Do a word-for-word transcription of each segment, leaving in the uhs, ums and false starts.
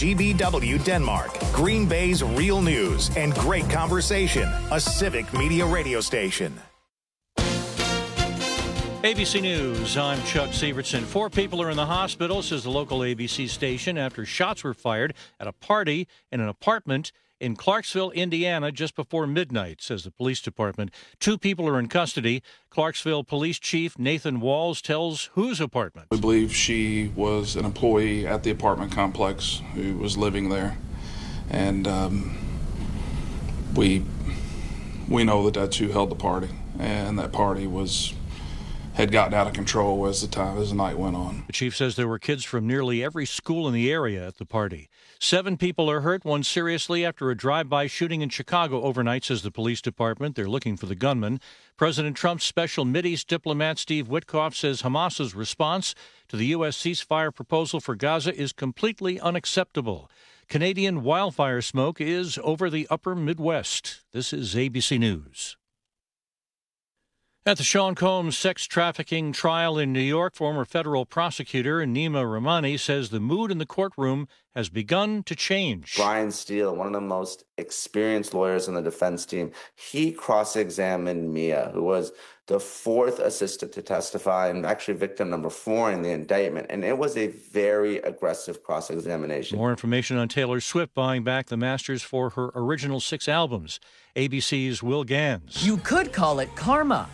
G B W Denmark, Green Bay's real news and great conversation, a Civic Media radio station. A B C News, I'm Chuck Severson. Four people are in the hospital, says the local A B C station, after shots were fired at a party in an apartment in Clarksville, Indiana, just before midnight, says the police department. Two people are in custody. Clarksville Police Chief Nathan Walls tells whose apartment. We believe she was an employee at the apartment complex who was living there. And um, we, we know that that's who held the party, and that party was... had gotten out of control as the time as the night went on. The chief says there were kids from nearly every school in the area at the party. Seven people are hurt, one seriously, after a drive-by shooting in Chicago overnight, says the police department. They're looking for the gunman. President Trump's special Mideast diplomat Steve Witkoff says Hamas's response to the U S ceasefire proposal for Gaza is completely unacceptable. Canadian wildfire smoke is over the upper Midwest. This is A B C News. At the Sean Combs sex trafficking trial in New York, former federal prosecutor Nima Rahmani says the mood in the courtroom has begun to change. Brian Steele, one of the most experienced lawyers on the defense team, he cross-examined Mia, who was the fourth assistant to testify and actually victim number four in the indictment. And it was a very aggressive cross-examination. More information on Taylor Swift buying back the masters for her original six albums. A B C's Will Gans. You could call it karma.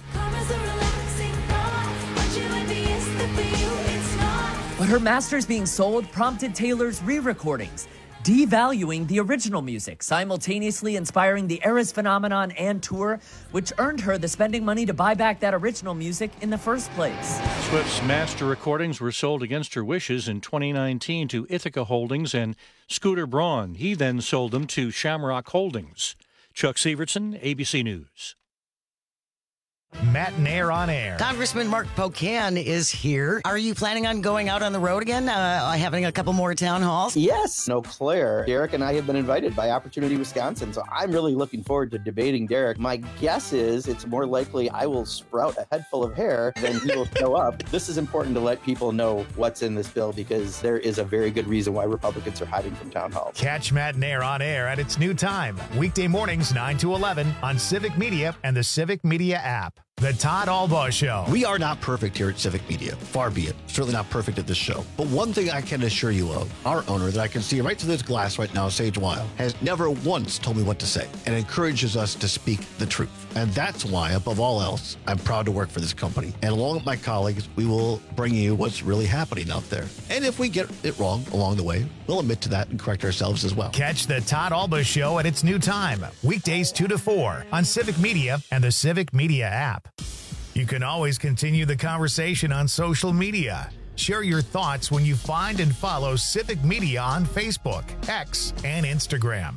But her masters being sold prompted Taylor's re-recordings, devaluing the original music, simultaneously inspiring the Eras phenomenon and tour, which earned her the spending money to buy back that original music in the first place. Swift's master recordings were sold against her wishes in twenty nineteen to Ithaca Holdings and Scooter Braun. He then sold them to Shamrock Holdings. Chuck Severson, A B C News. Matt and Air on Air. Congressman Mark Pocan is here. Are you planning on going out on the road again, uh, having a couple more town halls? Yes. No, Claire. Derek and I have been invited by Opportunity Wisconsin, so I'm really looking forward to debating Derek. My guess is it's more likely I will sprout a head full of hair than he will show up. This is important to let people know what's in this bill because there is a very good reason why Republicans are hiding from town halls. Catch Matt and Air on Air at its new time, weekday mornings nine to eleven on Civic Media and the Civic Media app. The Todd Albaugh Show. We are not perfect here at Civic Media. Far be it. Certainly not perfect at this show. But one thing I can assure you of, our owner that I can see right through this glass right now, Sage Weil, has never once told me what to say and encourages us to speak the truth. And that's why, above all else, I'm proud to work for this company. And along with my colleagues, we will bring you what's really happening out there. And if we get it wrong along the way, we'll admit to that and correct ourselves as well. Catch the Todd Albaugh Show at its new time, weekdays two to four on Civic Media and the Civic Media app. You can always continue the conversation on social media. Share your thoughts when you find and follow Civic Media on Facebook, X, and Instagram.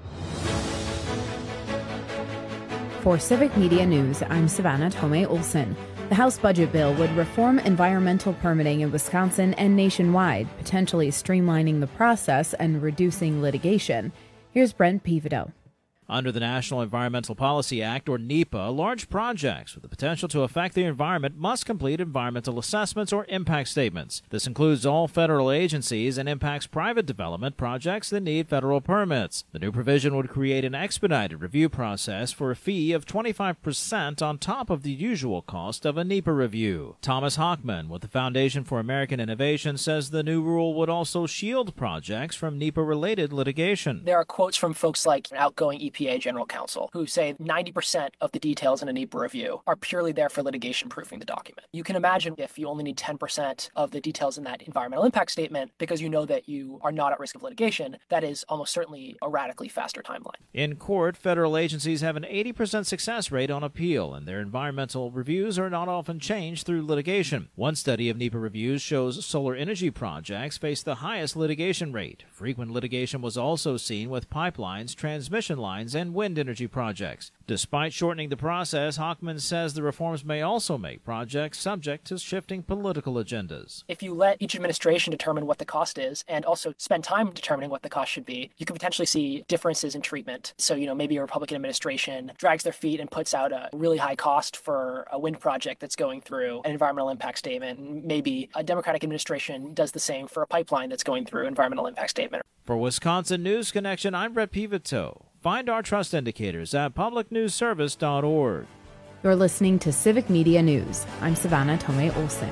For Civic Media News, I'm Savannah Tomei Olson. The House Budget Bill would reform environmental permitting in Wisconsin and nationwide, potentially streamlining the process and reducing litigation. Here's Brent Pivoto. Under the National Environmental Policy Act, or NEPA, large projects with the potential to affect the environment must complete environmental assessments or impact statements. This includes all federal agencies and impacts private development projects that need federal permits. The new provision would create an expedited review process for a fee of twenty-five percent on top of the usual cost of a NEPA review. Thomas Hockman with the Foundation for American Innovation says the new rule would also shield projects from NEPA-related litigation. There are quotes from folks like outgoing E P A General Counsel who say ninety percent of the details in a NEPA review are purely there for litigation proofing the document. You can imagine if you only need ten percent of the details in that environmental impact statement because you know that you are not at risk of litigation, that is almost certainly a radically faster timeline. In court, federal agencies have an eighty percent success rate on appeal, and their environmental reviews are not often changed through litigation. One study of NEPA reviews shows solar energy projects face the highest litigation rate. Frequent litigation was also seen with pipelines, transmission lines, pipelines and wind energy projects. Despite shortening the process, Hochman says the reforms may also make projects subject to shifting political agendas. If you let each administration determine what the cost is and also spend time determining what the cost should be, you could potentially see differences in treatment. So, you know, maybe a Republican administration drags their feet and puts out a really high cost for a wind project that's going through an environmental impact statement. And maybe a Democratic administration does the same for a pipeline that's going through environmental impact statement. For Wisconsin News Connection, I'm Brett Pivito. Find our trust indicators at public news service dot org. You're listening to Civic Media News. I'm Savannah Tomei Olson.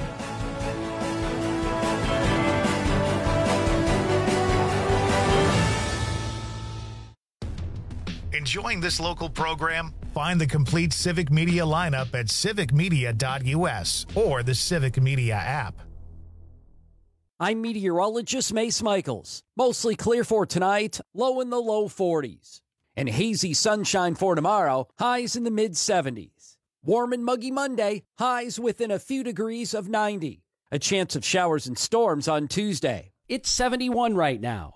Enjoying this local program? Find the complete Civic Media lineup at civic media dot u s or the Civic Media app. I'm meteorologist Mace Michaels. Mostly clear for tonight, low in the low forties. And hazy sunshine for tomorrow, highs in the mid seventies. Warm and muggy Monday, highs within a few degrees of ninety. A chance of showers and storms on Tuesday. It's seventy-one right now.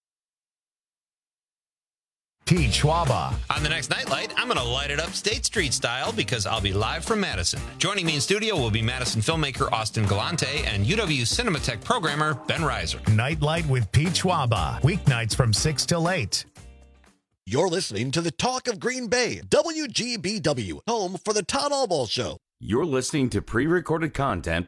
Pete Schwaba. On the next Nightlight, I'm going to light it up State Street style because I'll be live from Madison. Joining me in studio will be Madison filmmaker Austin Galante and U W Cinematech programmer Ben Reiser. Nightlight with Pete Schwaba. Weeknights from six till eight. You're listening to the Talk of Green Bay, W G B W, home for the Todd Allball Show. You're listening to pre-recorded content.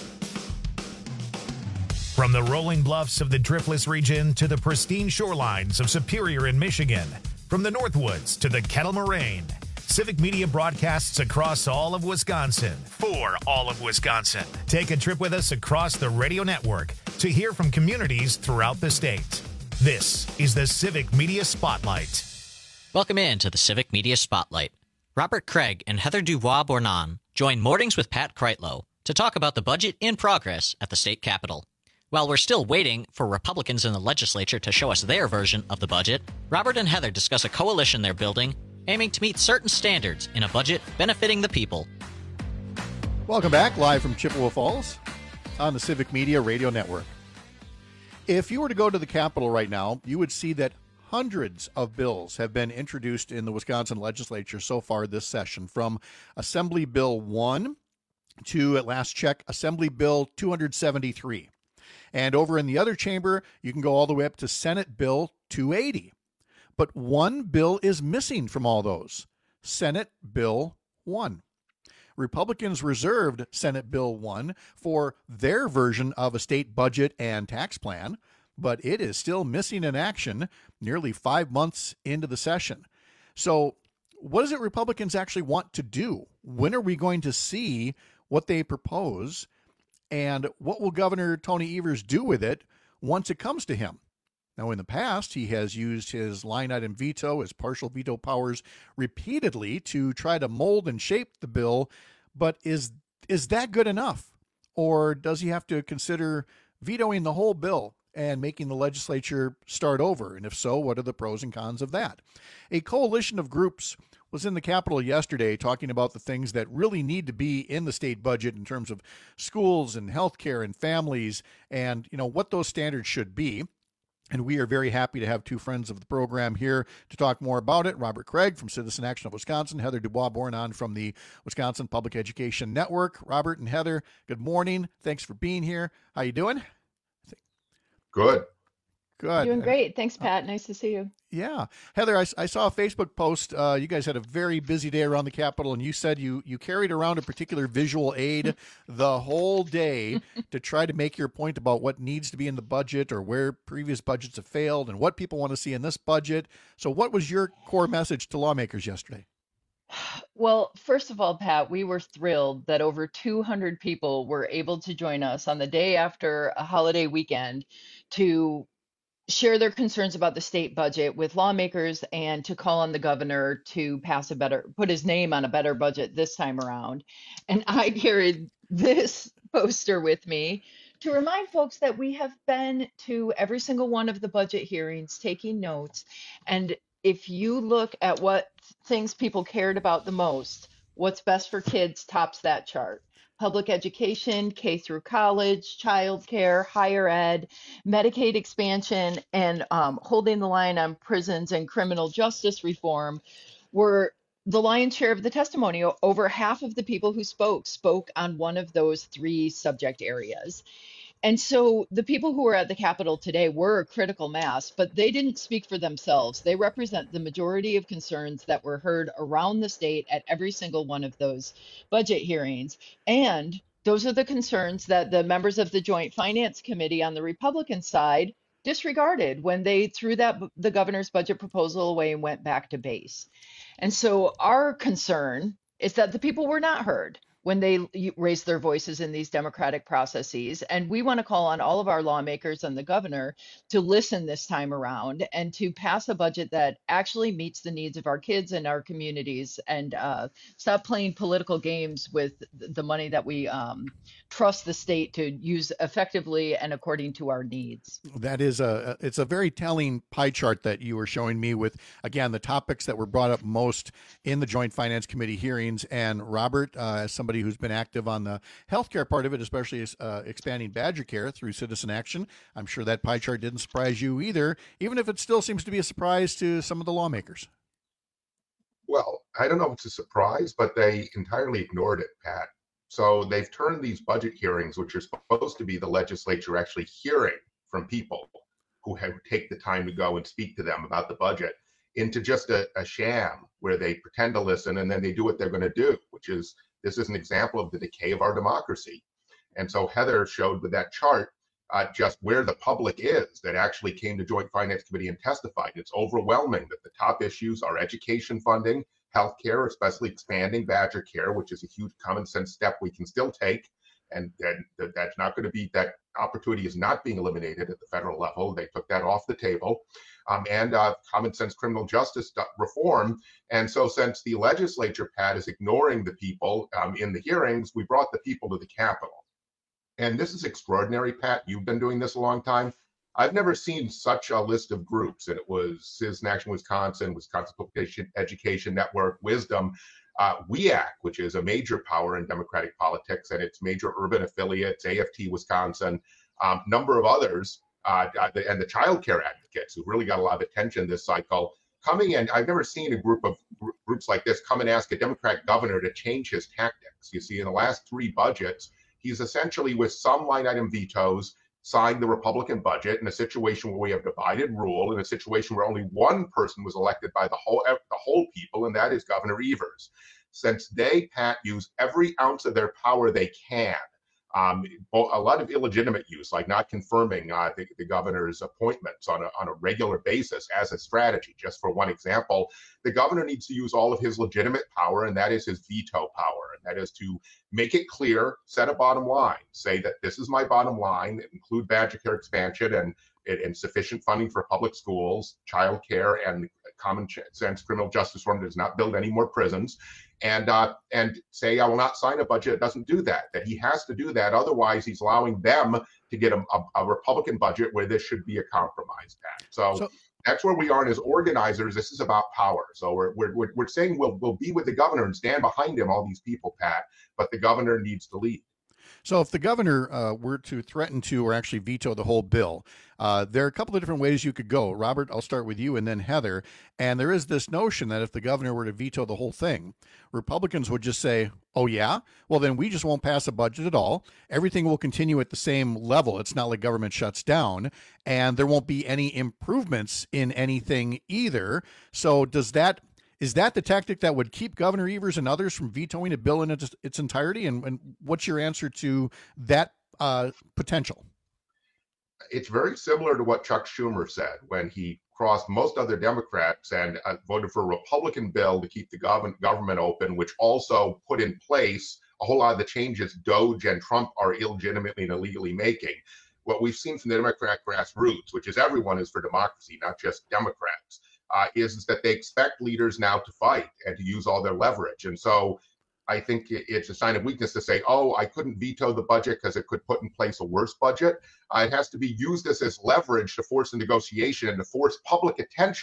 From the rolling bluffs of the Driftless region to the pristine shorelines of Superior in Michigan, from the Northwoods to the Kettle Moraine, Civic Media broadcasts across all of Wisconsin for all of Wisconsin. Take a trip with us across the radio network to hear from communities throughout the state. This is the Civic Media Spotlight. Welcome in to the Civic Media Spotlight. Robert Craig and Heather Dubois Bournon join Mornings with Pat Kreitlow to talk about the budget in progress at the state capitol. While we're still waiting for Republicans in the legislature to show us their version of the budget, Robert and Heather discuss a coalition they're building aiming to meet certain standards in a budget benefiting the people. Welcome back, live from Chippewa Falls on the Civic Media Radio Network. If you were to go to the Capitol right now, you would see that hundreds of bills have been introduced in the Wisconsin legislature so far this session, from Assembly Bill one to, at last check, Assembly Bill two seventy-three. And over in the other chamber, you can go all the way up to Senate Bill two eighty. But one bill is missing from all those, Senate Bill one. Republicans reserved Senate Bill one for their version of a state budget and tax plan, but it is still missing in action nearly five months into the session. So what is it Republicans actually want to do? When are we going to see what they propose? And what will Governor Tony Evers do with it once it comes to him? Now, in the past, he has used his line item veto, his partial veto powers, repeatedly to try to mold and shape the bill. But is is that good enough? Or does he have to consider vetoing the whole bill and making the legislature start over? And if so, what are the pros and cons of that? A coalition of groups was in the Capitol yesterday talking about the things that really need to be in the state budget in terms of schools and healthcare and families and, you know, what those standards should be. And we are very happy to have two friends of the program here to talk more about it. Robert Craig from Citizen Action of Wisconsin, Heather Dubois Bournon from the Wisconsin Public Education Network. Robert and Heather, good morning. Thanks for being here. How you doing? Good. Good. Doing great. Thanks, Pat. Nice to see you. Yeah. Heather, I, I saw a Facebook post. Uh, you guys had a very busy day around the Capitol, and you said you, you carried around a particular visual aid the whole day to try to make your point about what needs to be in the budget or where previous budgets have failed and what people want to see in this budget. So what was your core message to lawmakers yesterday? Well, first of all, Pat, we were thrilled that over two hundred people were able to join us on the day after a holiday weekend to share their concerns about the state budget with lawmakers and to call on the governor to pass a better, put his name on a better budget this time around. And I carried this poster with me to remind folks that we have been to every single one of the budget hearings, taking notes. And if you look at what things people cared about the most, what's best for kids tops that chart. public education, K through college, childcare, higher ed, Medicaid expansion, and um, holding the line on prisons and criminal justice reform were the lion's share of the testimony. Over half of the people who spoke spoke on one of those three subject areas. And so the people who were at the Capitol today were a critical mass, but they didn't speak for themselves. They represent the majority of concerns that were heard around the state at every single one of those budget hearings. And those are the concerns that the members of the Joint Finance Committee on the Republican side disregarded when they threw that the governor's budget proposal away and went back to base. And so our concern is that the people were not heard when they raised their voices in these democratic processes. And we want to call on all of our lawmakers and the governor to listen this time around and to pass a budget that actually meets the needs of our kids and our communities, and uh, stop playing political games with the money that we um, trust the state to use effectively and according to our needs. That is a, it's a very telling pie chart that you were showing me with, again, the topics that were brought up most in the Joint Finance Committee hearings. And Robert, uh, as somebody who's been active on the healthcare part of it, especially uh, expanding Badger Care through Citizen Action, I'm sure that pie chart didn't surprise you either, even if it still seems to be a surprise to some of the lawmakers. Well, I don't know if it's a surprise, but they entirely ignored it, Pat. So they've turned these budget hearings, which are supposed to be the legislature actually hearing from people who have take the time to go and speak to them about the budget, into just a, a sham where they pretend to listen and then they do what they're going to do, which is, this is an example of the decay of our democracy. And so Heather showed with that chart uh, just where the public is that actually came to Joint Finance Committee and testified. It's overwhelming that the top issues are education funding, healthcare, especially expanding Badger Care, which is a huge common sense step we can still take. And, and that's not going to be, that opportunity is not being eliminated at the federal level. They took that off the table. Um, and uh, common sense criminal justice reform. And so since the legislature, Pat, is ignoring the people um, in the hearings, we brought the people to the Capitol. And this is extraordinary, Pat. You've been doing this a long time. I've never seen such a list of groups. And it was Citizen Action Wisconsin, Wisconsin Public Education Network, Wisdom, uh, W E A C, which is a major power in Democratic politics, and its major urban affiliates, A F T Wisconsin, um, number of others, uh, and the child care advocates who really got a lot of attention this cycle, coming in. I've never seen a group of groups like this come and ask a Democrat governor to change his tactics. You see, in the last three budgets, he's essentially, with some line item vetoes, signed the Republican budget in a situation where we have divided rule, in a situation where only one person was elected by the whole the whole people, and that is Governor Evers. Since they, Pat, use every ounce of their power they can, um, a lot of illegitimate use, like not confirming uh, the, the governor's appointments on a, on a regular basis as a strategy. Just for one example, the governor needs to use all of his legitimate power, and that is his veto power. And that is to make it clear, set a bottom line, say that this is my bottom line, include Badger Care expansion and, and sufficient funding for public schools, child care, and common sense criminal justice reform does not build any more prisons. And uh, and say, I will not sign a budget that doesn't do that, that he has to do that. Otherwise, he's allowing them to get a, a, a Republican budget where this should be a compromise, Pat. So, so that's where we are. And as organizers, this is about power. So we're, we're, we're saying we'll, we'll be with the governor and stand behind him, all these people, Pat, but the governor needs to lead. So if the governor uh, were to threaten to or actually veto the whole bill, uh, there are a couple of different ways you could go. Robert, I'll start with you and then Heather. And there is this notion that if the governor were to veto the whole thing, Republicans would just say, oh, yeah, well, then we just won't pass a budget at all. Everything will continue at the same level. It's not like government shuts down, and there won't be any improvements in anything either. So does that Is that the tactic that would keep Governor Evers and others from vetoing a bill in its, its entirety? And, and what's your answer to that uh, potential? It's very similar to what Chuck Schumer said when he crossed most other Democrats and uh, voted for a Republican bill to keep the gov- government open, which also put in place a whole lot of the changes Doge and Trump are illegitimately and illegally making. What we've seen from the Democrat grassroots, which is everyone is for democracy, not just Democrats, Uh, is, is that they expect leaders now to fight and to use all their leverage. And so I think it's a sign of weakness to say, oh, I couldn't veto the budget because it could put in place a worse budget. Uh, it has to be used as, as leverage to force a negotiation and to force public attention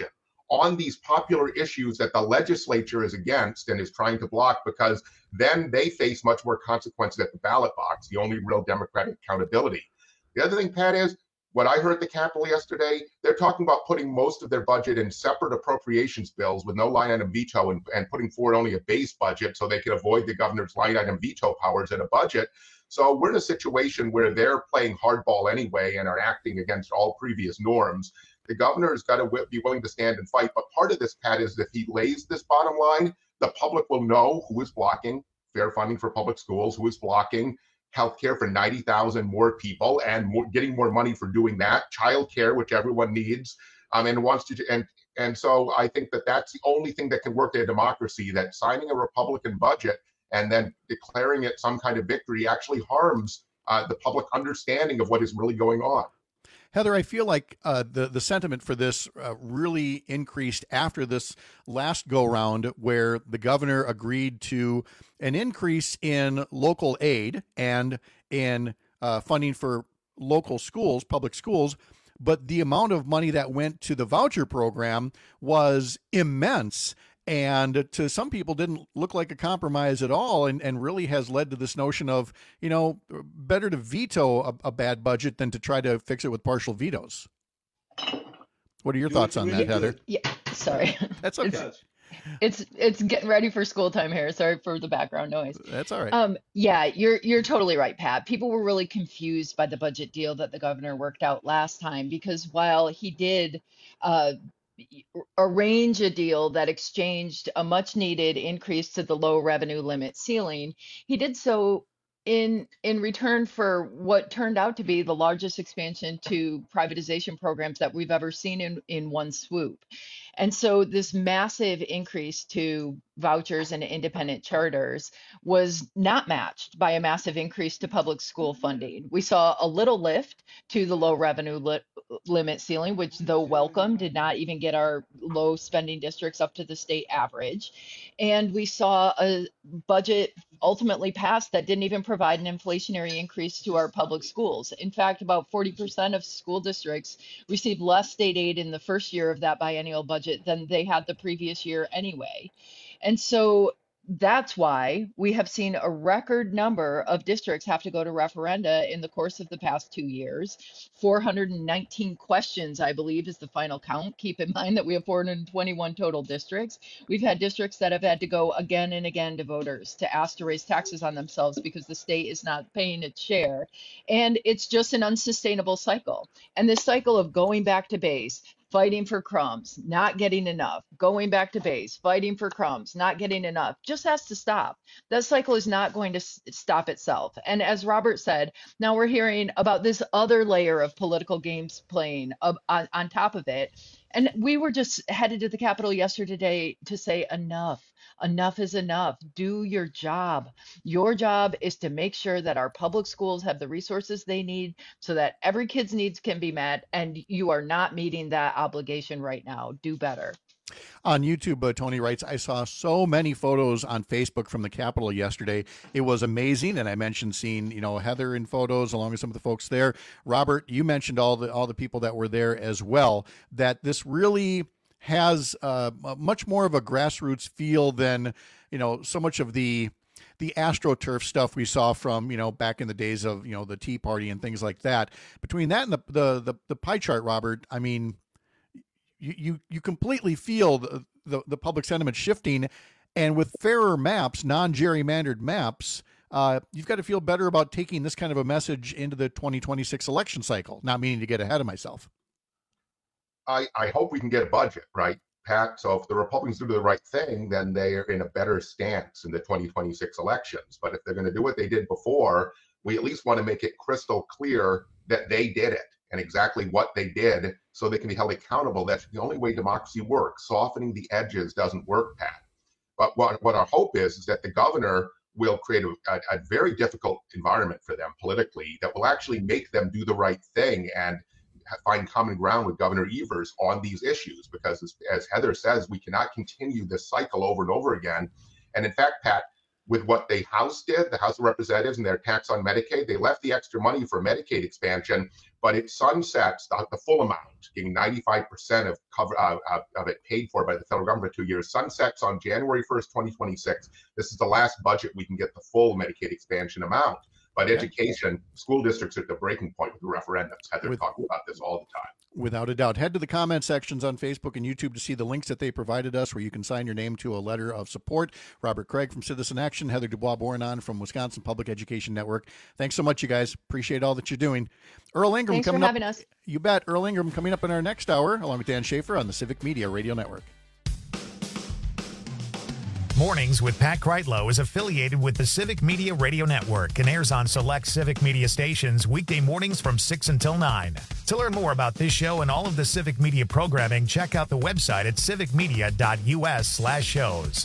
on these popular issues that the legislature is against and is trying to block, because then they face much more consequences at the ballot box, the only real democratic accountability. The other thing, Pat, is what I heard at the Capitol yesterday, they're talking about putting most of their budget in separate appropriations bills with no line item veto, and, and putting forward only a base budget so they can avoid the governor's line item veto powers in a budget. So we're in a situation where they're playing hardball anyway and are acting against all previous norms. The governor's got to w- be willing to stand and fight. But part of this, Pat, is if he lays this bottom line, the public will know who is blocking fair funding for public schools, who is blocking healthcare for ninety thousand more people and more, getting more money for doing that, childcare, which everyone needs, um, and wants to. And and so I think that that's the only thing that can work in a democracy, that signing a Republican budget and then declaring it some kind of victory actually harms uh, the public understanding of what is really going on. Heather, I feel like uh, the, the sentiment for this uh, really increased after this last go-round, where the governor agreed to an increase in local aid and in uh, funding for local schools, public schools, but the amount of money that went to the voucher program was immense. And to some people didn't look like a compromise at all, and, and really has led to this notion of, you know, better to veto a, a bad budget than to try to fix it with partial vetoes. What are your thoughts on that, Heather? Yeah, sorry. That's okay. It's, it's it's getting ready for school time here. Sorry for the background noise. That's all right. Um, yeah, you're you're totally right, Pat. People were really confused by the budget deal that the governor worked out last time, because while he did uh, arrange a deal that exchanged a much needed increase to the low revenue limit ceiling, he did so in in return for what turned out to be the largest expansion to privatization programs that we've ever seen in, in one swoop. And so this massive increase to vouchers and independent charters was not matched by a massive increase to public school funding. We saw a little lift to the low revenue li- limit ceiling, which, though welcome, did not even get our low spending districts up to the state average. And we saw a budget ultimately passed that didn't even provide an inflationary increase to our public schools. In fact, about forty percent of school districts received less state aid in the first year of that biennial budget than they had the previous year anyway. And so that's why we have seen a record number of districts have to go to referenda in the course of the past two years. four hundred nineteen questions, I believe, is the final count. Keep in mind that we have four hundred twenty-one total districts. We've had districts that have had to go again and again to voters to ask to raise taxes on themselves because the state is not paying its share. And it's just an unsustainable cycle. And this cycle of going back to base, fighting for crumbs, not getting enough, going back to base, fighting for crumbs, not getting enough, just has to stop. That cycle is not going to s- stop itself. And as Robert said, now we're hearing about this other layer of political games playing uh, on, on top of it. And we were just headed to the Capitol yesterday to say enough. Enough is enough. Do your job. Your job is to make sure that our public schools have the resources they need so that every kid's needs can be met, and you are not meeting that obligation right now. Do better. On YouTube, uh, Tony writes, I saw so many photos on Facebook from the Capitol yesterday. It was amazing. And I mentioned seeing, you know, Heather in photos along with some of the folks there. Robert, you mentioned all the all the people that were there as well, that this really has uh, much more of a grassroots feel than, you know, so much of the the AstroTurf stuff we saw from, you know, back in the days of, you know, the Tea Party and things like that. Between that and the the the, the pie chart, Robert, I mean, you you, you completely feel the, the the public sentiment shifting, and with fairer maps, non-gerrymandered maps, uh, you've got to feel better about taking this kind of a message into the twenty twenty-six election cycle. Not meaning to get ahead of myself. I, I hope we can get a budget, right, Pat? So if the Republicans do the right thing, then they are in a better stance in the twenty twenty-six elections. But if they're going to do what they did before, we at least want to make it crystal clear that they did it and exactly what they did so they can be held accountable. That's the only way democracy works. Softening the edges doesn't work, Pat. But what, what our hope is, is that the governor will create a, a, a very difficult environment for them politically that will actually make them do the right thing and find common ground with Governor Evers on these issues, because as, as Heather says, we cannot continue this cycle over and over again. And in fact, Pat, with what the House did, the House of Representatives, and their tax on Medicaid. They left the extra money for Medicaid expansion, but it sunsets the, the full amount, getting ninety-five percent of cover uh, of it paid for by the federal government for two years. Sunsets on January first, twenty twenty-six. This is the last budget we can get the full Medicaid expansion amount. But education, school districts are at the breaking point with the referendums. Heather With- talking about this all the time. Without a doubt. Head to the comment sections on Facebook and YouTube to see the links that they provided us where you can sign your name to a letter of support. Robert Craig from Citizen Action, Heather Dubois-Bournon from Wisconsin Public Education Network. Thanks so much, you guys. Appreciate all that you're doing. Earl Ingram Thanks coming for up. having us. You bet. Earl Ingram coming up in our next hour, along with Dan Schaefer on the Civic Media Radio Network. Mornings with Pat Kreitlow is affiliated with the Civic Media Radio Network and airs on select Civic Media stations weekday mornings from six until nine. To learn more about this show and all of the Civic Media programming, check out the website at civicmedia.us slash shows.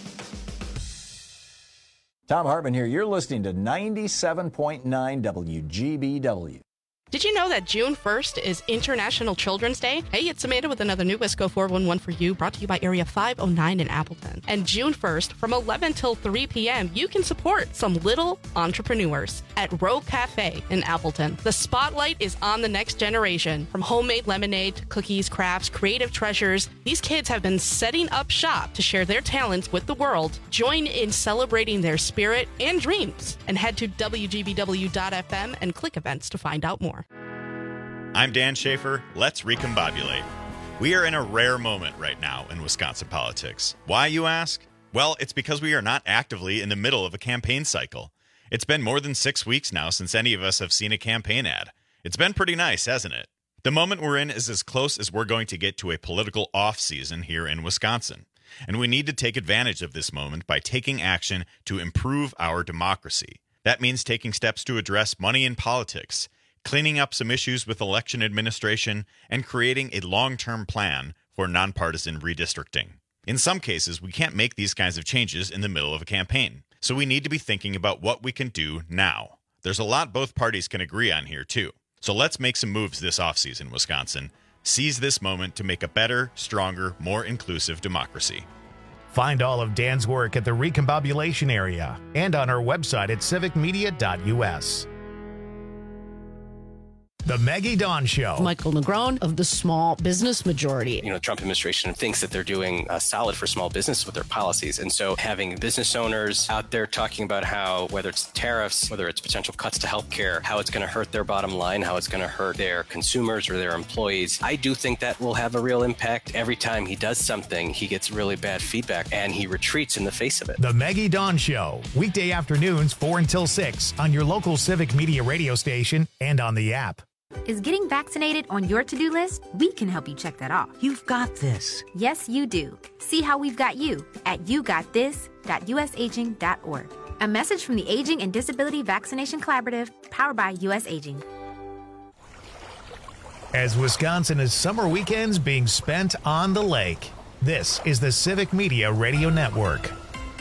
Tom Hartman here. You're listening to ninety-seven point nine W G B W. Did you know that June first is International Children's Day? Hey, it's Amanda with another new WISCO four one one for you, brought to you by Area five oh nine in Appleton. And June first, from eleven till three p.m., you can support some little entrepreneurs at Row Cafe in Appleton. The spotlight is on the next generation. From homemade lemonade to cookies, crafts, creative treasures, these kids have been setting up shop to share their talents with the world. Join in celebrating their spirit and dreams, and head to W G B W dot F M and click events to find out more. I'm Dan Schaefer. Let's recombobulate. We are in a rare moment right now in Wisconsin politics. Why, you ask? Well, it's because we are not actively in the middle of a campaign cycle. It's been more than six weeks now since any of us have seen a campaign ad. It's been pretty nice, hasn't it? The moment we're in is as close as we're going to get to a political off-season here in Wisconsin. And we need to take advantage of this moment by taking action to improve our democracy. That means taking steps to address money in politics, cleaning up some issues with election administration, and creating a long-term plan for nonpartisan redistricting. In some cases, we can't make these kinds of changes in the middle of a campaign, so we need to be thinking about what we can do now. There's a lot both parties can agree on here, too. So let's make some moves this offseason, Wisconsin. Seize this moment to make a better, stronger, more inclusive democracy. Find all of Dan's work at the Recombobulation area and on our website at civic media dot U S. The Maggie Dawn Show. Michael Negron of the Small Business Majority. You know, the Trump administration thinks that they're doing uh, solid for small business with their policies. And so having business owners out there talking about how, whether it's tariffs, whether it's potential cuts to healthcare, how it's going to hurt their bottom line, how it's going to hurt their consumers or their employees, I do think that will have a real impact. Every time he does something, he gets really bad feedback and he retreats in the face of it. The Maggie Dawn Show. Weekday afternoons, four until six on your local Civic Media radio station and on the app. Is getting vaccinated on your to-do list? We can help you check that off. You've got this. Yes, you do. See how we've got you at you got this dot U S aging dot org. A message from the Aging and Disability Vaccination Collaborative, powered by U S Aging. As Wisconsin is summer weekends being spent on the lake, this is the Civic Media Radio Network.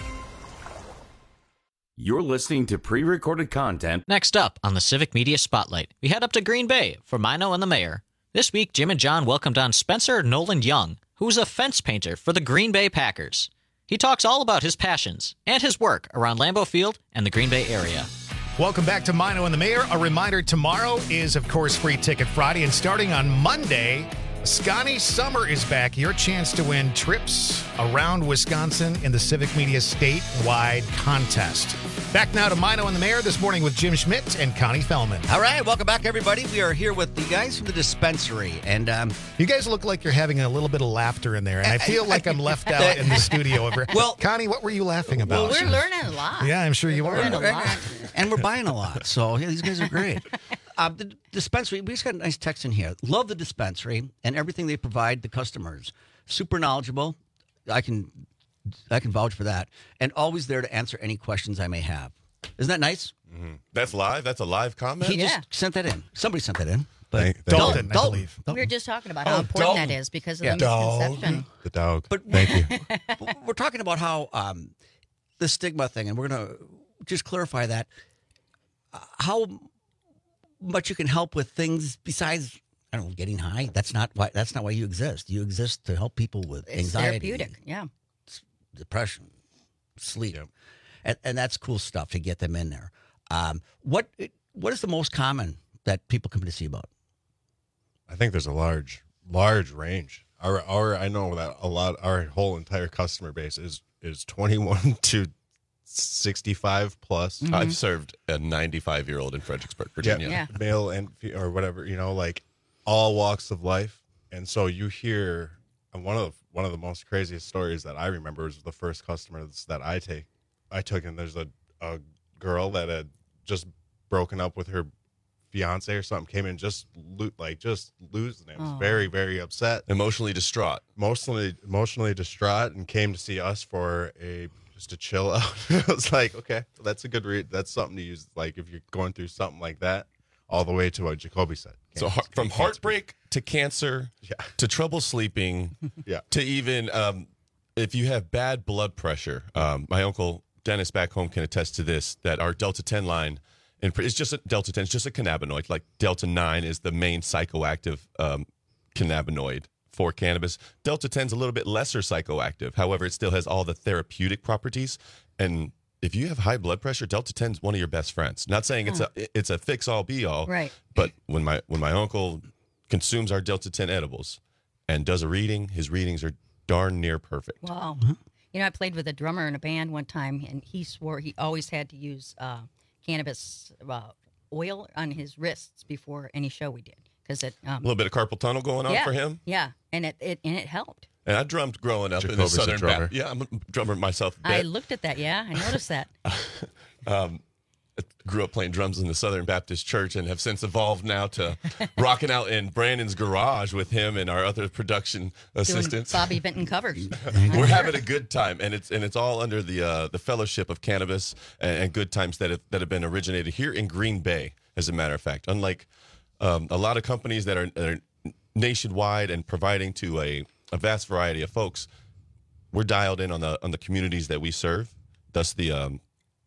You're listening to pre-recorded content. Next up on the Civic Media Spotlight, we head up to Green Bay for Mino and the Mayor. This week, Jim and John welcomed on Spencer Nolan Young, who is a fence painter for the Green Bay Packers. He talks all about his passions and his work around Lambeau Field and the Green Bay area. Welcome back to Mino and the Mayor. A reminder, tomorrow is, of course, Free Ticket Friday, and starting on Monday, Scotty Summer is back. Your chance to win trips around Wisconsin in the Civic Media statewide contest. Back now to Mino and the Mayor this morning with Jim Schmidt and Connie Fellman. All right, welcome back, everybody. We are here with the guys from the dispensary, and um, you guys look like you're having a little bit of laughter in there, and I feel like I'm left out in the studio over. Well, Connie, what were you laughing about? Well, we're learning a lot. Yeah, I'm sure you we're are. Learning a lot. And we're buying a lot, so yeah, these guys are great. Uh, the dispensary, we just got a nice text in here. Love the dispensary and everything they provide the customers. Super knowledgeable. I can, I can vouch for that, and always there to answer any questions I may have. Isn't that nice? Mm-hmm. That's live? That's a live comment? He Yeah. just sent that in. Somebody sent that in. But Thank- thank Dalton, you. I Dalton, believe. We were just talking about Oh, how important Dalton. that is because of Yeah. the misconception. The dog. But Thank you. but we're talking about how um, the stigma thing, and we're going to just clarify that. Uh, how much you can help with things besides, I don't know, getting high. That's not why. That's not why you exist. You exist to help people with It's anxiety, therapeutic. Yeah. depression, sleep. and, and that's cool stuff to get them in there. Um, what what is the most common that people come to see about? I think there's a large large range. Our our I know that a lot. Our whole entire customer base is is twenty-one to sixty-five plus. Mm-hmm. I've served a ninety-five year old in Fredericksburg, Virginia. Yeah, yeah. Male and or whatever, you know, like all walks of life. And so you hear one of the, one of the most craziest stories that I remember is the first customers that I take I took, and there's a, a girl that had just broken up with her fiance or something, came in just lo- like just losing it. Was Oh. very very upset, emotionally distraught, emotionally emotionally distraught, and came to see us for a just to chill out. I was like, okay, that's a good read. That's something to use, like if you're going through something like that, all the way to what Jacoby said. So heart, from heartbreak to cancer, yeah. to trouble sleeping, yeah. to even um, if you have bad blood pressure. Um, my uncle Dennis back home can attest to this, that our Delta ten line, and it's just a Delta ten, it's just a cannabinoid. Like Delta nine is the main psychoactive um, cannabinoid for cannabis. Delta ten is a little bit lesser psychoactive. However, it still has all the therapeutic properties. And if you have high blood pressure, Delta ten is one of your best friends. Not saying it's Huh. a it's a fix all be all, Right. But when my when my uncle consumes our Delta ten edibles and does a reading, his readings are darn near perfect. Wow. Mm-hmm. You know, I played with a drummer in a band one time, and he swore he always had to use uh, cannabis uh, oil on his wrists before any show we did, because it um, A little bit of carpal tunnel going on yeah, for him. Yeah, and it, it and it helped. And I drummed growing up in the Jacoby's a Southern drummer. Baptist. Yeah, I'm a drummer myself. I Bet- looked at that. Yeah, I noticed that. um, I grew up playing drums in the Southern Baptist Church and have since evolved now to rocking out in Brandon's garage with him and our other production Doing assistants. Bobby Benton covers. We're having a good time, and it's and it's all under the uh, the Fellowship of Cannabis and, and good times that have, that have been originated here in Green Bay. As a matter of fact, unlike um, a lot of companies that are, that are nationwide and providing to a, a vast variety of folks, we're dialed in on the on the communities that we serve. Thus the um,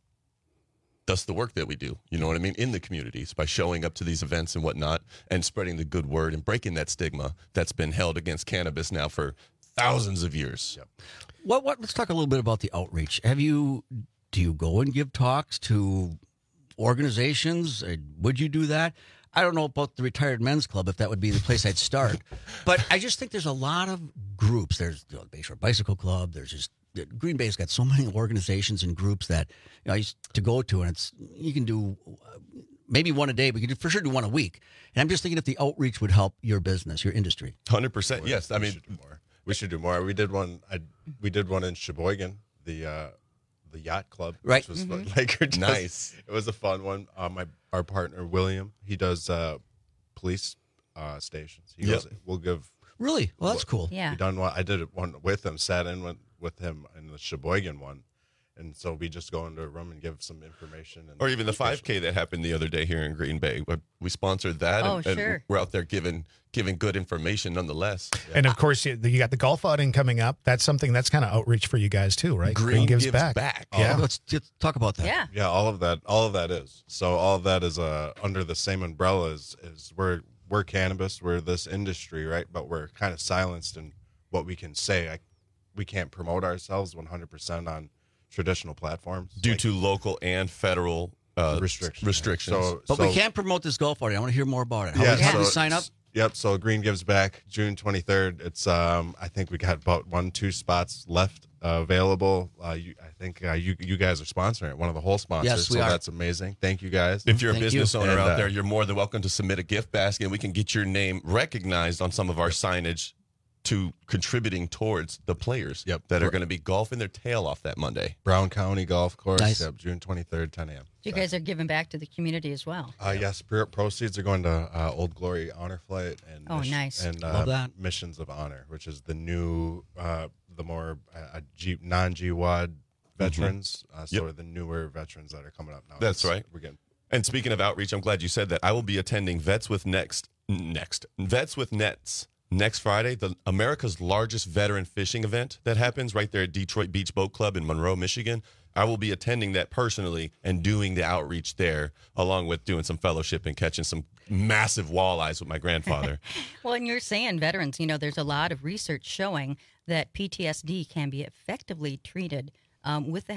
thus the work that we do. You know what I mean, in the communities, by showing up to these events and whatnot, and spreading the good word and breaking that stigma that's been held against cannabis now for thousands of years. Yep. What? What? Let's talk a little bit about the outreach. Have you? Do you go and give talks to organizations? Uh, Would you do that? I don't know about the Retired Men's Club, if that would be the place I'd start. But I just think there's a lot of groups. There's the Bayshore Bicycle Club. There's just Green Bay's got so many organizations and groups that you know I used to go to, and it's you can do uh, maybe one a day, but you can do, for sure do one a week. And I'm just thinking if the outreach would help your business, your industry. one hundred percent. Yes, I we mean, should do more. We should do more. We did one. I we did one in Sheboygan, the uh, the yacht club, Right. Which was Mm-hmm. Mhm. like just- Nice. It was a fun one. Uh, my our partner William, he does uh, police uh, stations. He Yep. goes, we'll give. Really? Well, that's cool. Yeah. We done one. I did it one with him. Sat in with, with him in the Sheboygan one, and so we just go into a room and give some information. And or even the five K that happened the other day here in Green Bay. We- We sponsored that, Oh, and, and sure. we're out there giving giving good information nonetheless. And of course, you, you got the golf outing coming up. That's something that's kind of outreach for you guys too, right? Green gives back. Yeah. Let's, let's talk about that. Yeah. Yeah, all of that, all of that is. So all of that is uh, under the same umbrella as, is we're we're cannabis, we're this industry, right? But we're kind of silenced in what we can say. I, we can't promote ourselves one hundred percent on traditional platforms Due like to local and federal uh, restrictions. restrictions. So, But so, we can't promote this golf outing. I want to hear more about it. How Yeah, do how do so- we sign up? Yep. So Green Gives Back, June twenty-third. It's um, I think we got about one, two spots left uh, available. Uh, you, I think uh, you you guys are sponsoring it, one of the whole sponsors. Yes, we so are. that's amazing. Thank you guys. If you're a Thank business you. owner And, out uh, there, you're more than welcome to submit a gift basket, and we can get your name recognized on some of our signage to contributing towards the players Yep. that are going to be golfing their tail off that Monday. Brown County Golf Course. Nice. Yep, June twenty-third, ten a.m. You guys are giving back to the community as well. Uh, yes, pro- proceeds are going to uh, Old Glory Honor Flight and Oh, nice. and uh, Love that. Missions of Honor, which is the new, uh, the more uh, G- non-G W A D veterans, uh, so Yep. the newer veterans that are coming up now. That's It's- right. We're getting And speaking of outreach, I'm glad you said that. I will be attending Vets with Next, next Vets with Nets next Friday, the America's largest veteran fishing event that happens right there at Detroit Beach Boat Club in Monroe, Michigan. I will be attending that personally and doing the outreach there, along with doing some fellowship and catching some massive walleyes with my grandfather. Well, and you're saying veterans, you know, there's a lot of research showing that P T S D can be effectively treated um, with the help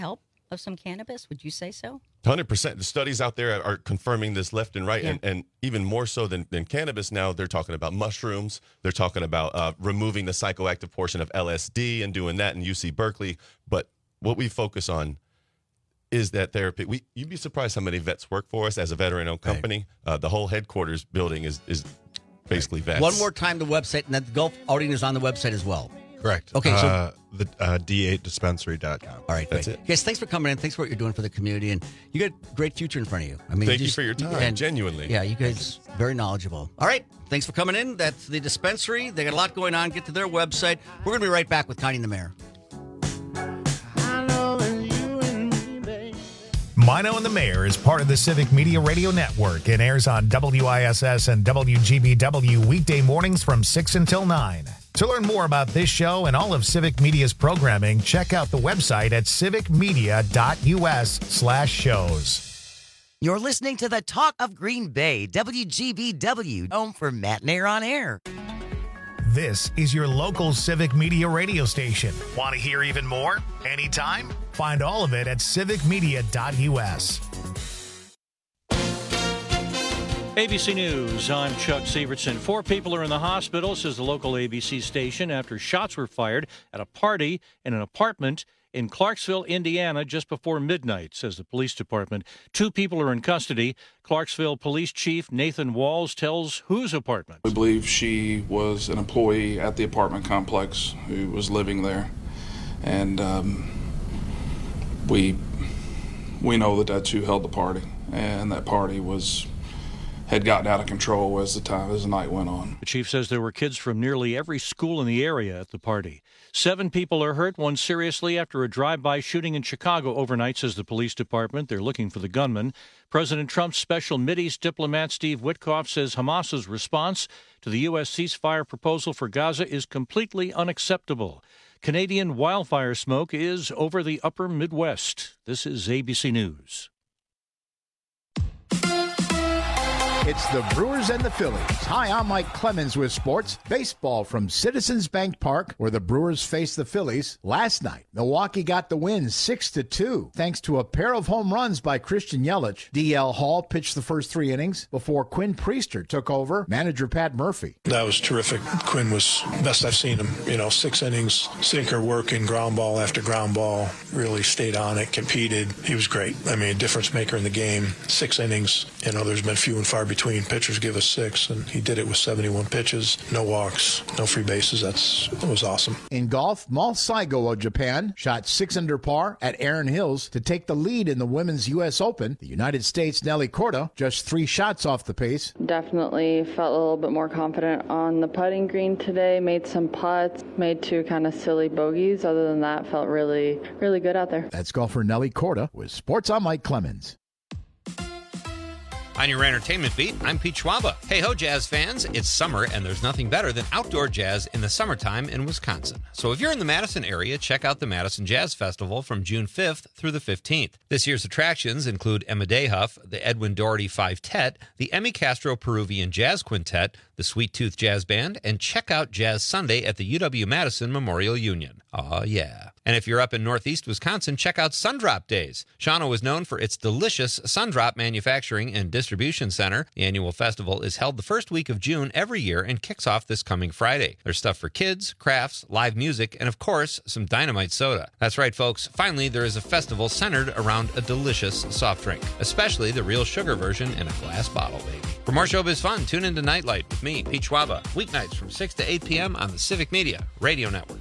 of some cannabis? Would you say so? one hundred percent. The studies out there are confirming this left and right, Yeah. and, and even more so than, than cannabis now, they're talking about mushrooms. They're talking about uh, removing the psychoactive portion of L S D and doing that in U C Berkeley. But what we focus on is that therapy. We You'd be surprised how many vets work for us as a veteran-owned company. Right. Uh, the whole headquarters building is, is basically vets. One more time, the website, and that the Gulf outing is on the website as well. Correct. Okay, so uh, the uh, D eight dispensary dot com. All right, that's great. it. Guys, thanks for coming in. Thanks for what you're doing for the community, and you got a great future in front of you. I mean, Thank you just- for your time, and- genuinely. Yeah, you guys very knowledgeable. All right, thanks for coming in. That's the dispensary. They got a lot going on. Get to their website. We're going to be right back with Connie and the Mayor. Mino and the Mayor is part of the Civic Media Radio Network and airs on W I S S and W G B W weekday mornings from six until nine. To learn more about this show and all of Civic Media's programming, check out the website at civicmedia.us slash shows. You're listening to the Talk of Green Bay, W G B W, home for Matt and Air on Air. This is your local Civic Media radio station. Want to hear even more? Anytime? Find all of it at civicmedia.us. A B C News, I'm Chuck Severson. Four people are in the hospital, says the local A B C station, after shots were fired at a party in an apartment in Clarksville, Indiana, just before midnight, says the police department. Two people are in custody. Clarksville Police Chief Nathan Walls tells whose apartment. We believe she was an employee at the apartment complex who was living there. And um, we we know that that's who held the party. And that party was had gotten out of control as the time as the night went on. The chief says there were kids from nearly every school in the area at the party. Seven people are hurt, one seriously, after a drive-by shooting in Chicago overnight, says the police department. They're looking for the gunman. President Trump's special Mideast diplomat Steve Witkoff says Hamas's response to the U S ceasefire proposal for Gaza is completely unacceptable. Canadian wildfire smoke is over the upper Midwest. This is A B C News. It's the Brewers and the Phillies. Hi, I'm Mike Clemens with sports. Baseball from Citizens Bank Park, where the Brewers faced the Phillies. Last night, Milwaukee got the win six to two, thanks to a pair of home runs by Christian Yelich. D L Hall pitched the first three innings before Quinn Priester took over. Manager Pat Murphy. That was terrific. Quinn was best I've seen him. You know, six innings, sinker working, ground ball after ground ball. Really stayed on it, competed. He was great. I mean, a difference maker in the game. Six innings. You know, there's been few and far between. Between pitchers give us six, and he did it with seventy-one pitches, no walks, no free bases. That's that was awesome. In golf, Mal Saigo of Japan shot six under par at Erin Hills to take the lead in the women's U S Open. The United States' Nelly Korda just three shots off the pace. Definitely felt a little bit more confident on the putting green today. Made some putts, made two kind of silly bogeys. Other than that, felt really, really good out there. That's golfer Nelly Korda with Sports. I'm Mike Clemens. On your entertainment beat, I'm Pete Schwaba. Hey ho, jazz fans. It's summer, and there's nothing better than outdoor jazz in the summertime in Wisconsin. So if you're in the Madison area, check out the Madison Jazz Festival from June fifth through the fifteenth. This year's attractions include Emma Dayhuff, the Edwin Doherty Five-Tet, the Emmy Castro Peruvian Jazz Quintet, the Sweet Tooth Jazz Band, and check out Jazz Sunday at the U W-Madison Memorial Union. Aw, yeah. And if you're up in northeast Wisconsin, check out Sundrop Days. Shawano is known for its delicious Sundrop manufacturing and distribution center. The annual festival is held the first week of June every year and kicks off this coming Friday. There's stuff for kids, crafts, live music, and of course, some dynamite soda. That's right, folks. Finally, there is a festival centered around a delicious soft drink, especially the real sugar version in a glass bottle, baby. For more showbiz fun, tune into Nightlight with me, Pete Schwaba, weeknights from six to eight p.m. on the Civic Media Radio Network.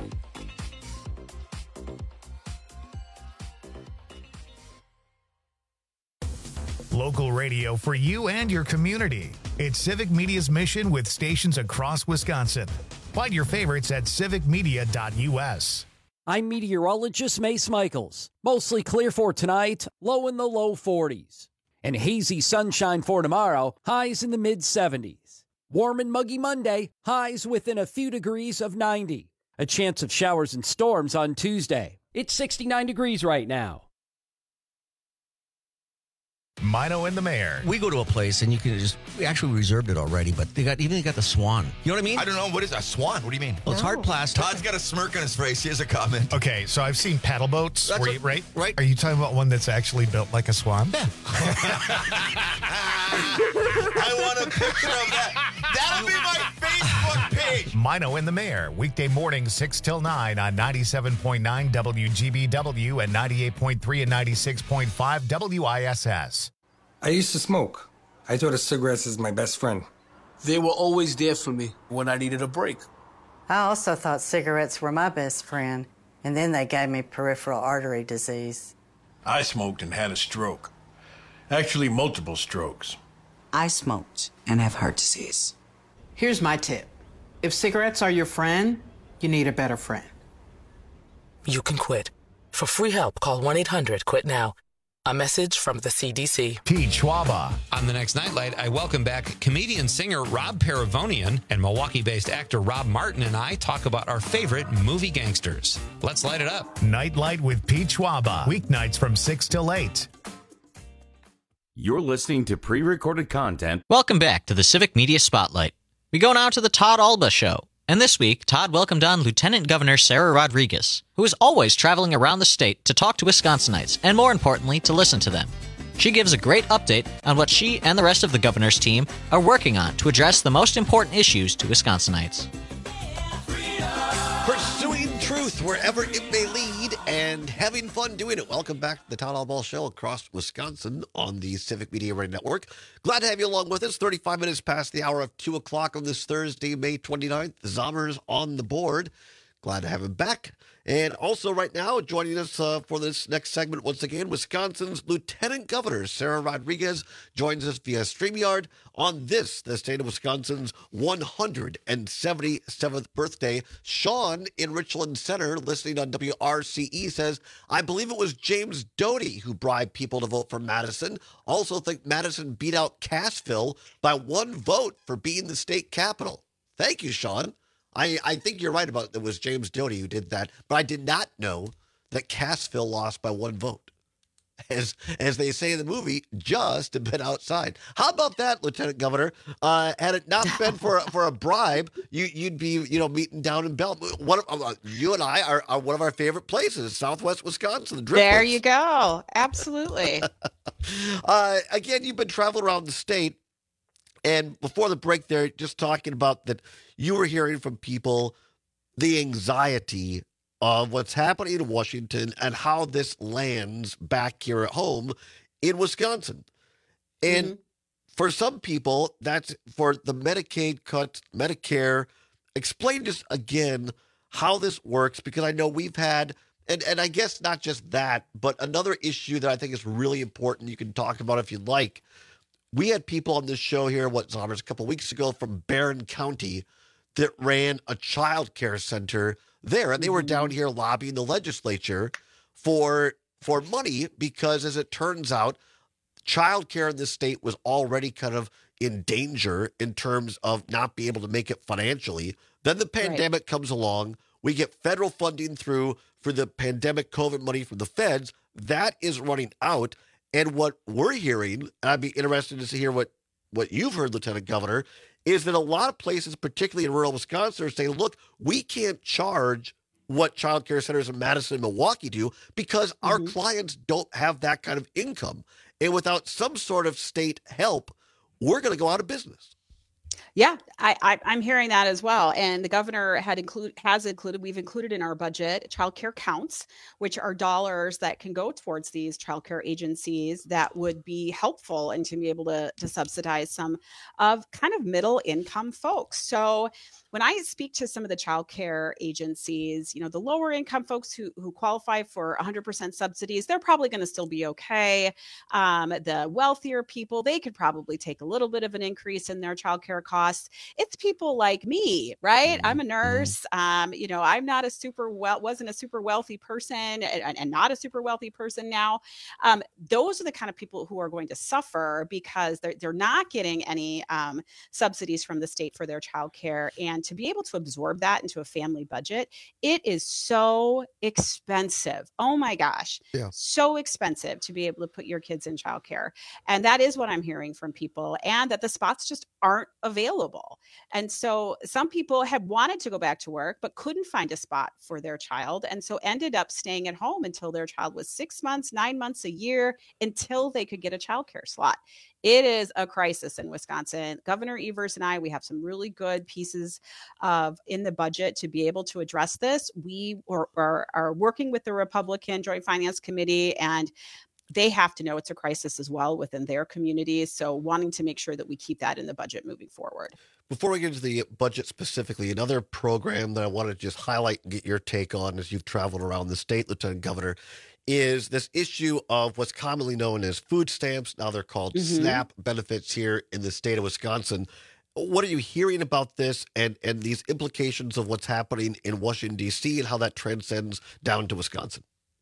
Local radio for you and your community. It's Civic Media's mission with stations across Wisconsin. Find your favorites at civic media dot u s. I'm meteorologist Mace Michaels. Mostly clear for tonight, low in the low forties. And hazy sunshine for tomorrow, highs in the mid seventies. Warm and muggy Monday, highs within a few degrees of ninety. A chance of showers and storms on Tuesday. It's sixty-nine degrees right now. Mino and the Mayor. We go to a place and you can just, we actually reserved it already, but they got, even they got the Swan. You know what I mean? I don't know. What is a swan? What do you mean? Well, it's hard plastic. Todd's got a smirk on his face. He has a comment. Okay, so I've seen paddle boats, That's where a- you, right? right. Are you talking about one that's actually built like a swan? Yeah. I want a picture of that. That'll be my Facebook page. Mino and the Mayor, weekday mornings six till nine on ninety-seven point nine W G B W and ninety-eight point three and ninety-six point five W I S S. I used to smoke. I thought of cigarettes as my best friend. They were always there for me when I needed a break. I also thought cigarettes were my best friend, and then they gave me peripheral artery disease. I smoked and had a stroke. Actually, multiple strokes. I smoked and have heart disease. Here's my tip. If cigarettes are your friend, you need a better friend. You can quit. For free help, call one eight hundred quit now. A message from the C D C. Pete Schwaba. On the next Nightlight, I welcome back comedian-singer Rob Paravonian, and Milwaukee-based actor Rob Martin and I talk about our favorite movie gangsters. Let's light it up. Nightlight with Pete Schwaba. Weeknights from six till eight. You're listening to pre-recorded content. Welcome back to the Civic Media Spotlight. We go now to the Todd Alba Show. And this week, Todd welcomed on Lieutenant Governor Sarah Rodriguez, who is always traveling around the state to talk to Wisconsinites, and more importantly, to listen to them. She gives a great update on what she and the rest of the governor's team are working on to address the most important issues to Wisconsinites. Pursuing truth wherever it may lead and having fun doing it. Welcome back to the Todd Alba Show across Wisconsin on the Civic Media Radio Network. Glad to have you along with us. thirty-five minutes past the hour of two o'clock on this Thursday, May twenty-ninth. Zommers on the board. Glad to have him back. And also right now, joining us uh, for this next segment, once again, Wisconsin's Lieutenant Governor Sarah Rodriguez joins us via StreamYard on this, the state of Wisconsin's one hundred seventy-seventh birthday. Sean in Richland Center, listening on W R C E, says, I believe it was James Doty who bribed people to vote for Madison. Also think Madison beat out Cassville by one vote for being the state capital. Thank you, Sean. I, I think you're right about it. It was James Doty who did that, but I did not know that Cassville lost by one vote. As as they say in the movie, just a bit outside. How about that, Lieutenant Governor? Uh, had it not been for for a bribe, you you'd be you know meeting down in Bell. One of, uh, you and I are, are one of our favorite places, Southwest Wisconsin. The there Driftwoods. you go. Absolutely. uh, again, you've been traveling around the state. And before the break there, just talking about that you were hearing from people the anxiety of what's happening in Washington and how this lands back here at home in Wisconsin. And mm-hmm. for some people, that's for the Medicaid cut, Medicare. Explain just again how this works, because I know we've had, and, and I guess not just that, but another issue that I think is really important you can talk about if you'd like. We had people on this show here, what, Zommers, a couple of weeks ago from Barron County that ran a child care center there. And they were down here lobbying the legislature for for money because, as it turns out, child care in this state was already kind of in danger in terms of not being able to make it financially. Then the pandemic right. comes along. We get federal funding through for the pandemic COVID money from the feds. That is running out. And what we're hearing, and I'd be interested to hear what, what you've heard, Lieutenant Governor, is that a lot of places, particularly in rural Wisconsin, are saying, look, we can't charge what child care centers in Madison and Milwaukee do because mm-hmm. our clients don't have that kind of income. And without some sort of state help, we're going to go out of business. Yeah, I, I, I'm hearing that as well. And the governor had include has included, we've included in our budget child care counts, which are dollars that can go towards these child care agencies that would be helpful and to be able to, to subsidize some of kind of middle income folks. So when I speak to some of the child care agencies, you know, the lower income folks who, who qualify for one hundred percent subsidies, they're probably going to still be okay. Um, the wealthier people, they could probably take a little bit of an increase in their child care costs, it's people like me, right? Mm-hmm. I'm a nurse. Um, you know, I'm not a super well, wasn't a super wealthy person and, and not a super wealthy person now. Um, those are the kind of people who are going to suffer because they're, they're not getting any um, subsidies from the state for their childcare. And to be able to absorb that into a family budget, it is so expensive. Oh my gosh. Yeah. So expensive to be able to put your kids in childcare. And that is what I'm hearing from people, and that the spots just aren't available. And so some people had wanted to go back to work, but couldn't find a spot for their child. And so ended up staying at home until their child was six months, nine months, a year, until they could get a childcare slot. It is a crisis in Wisconsin. Governor Evers and I, we have some really good pieces of in the budget to be able to address this. We are, are, are working with the Republican Joint Finance Committee, and they have to know it's a crisis as well within their communities. So wanting to make sure that we keep that in the budget moving forward. Before we get into the budget specifically, another program that I want to just highlight and get your take on as you've traveled around the state, Lieutenant Governor, is this issue of what's commonly known as food stamps. Now they're called Mm-hmm. SNAP benefits here in the state of Wisconsin. What are you hearing about this and, and these implications of what's happening in Washington, D C, and how that transcends down to Wisconsin?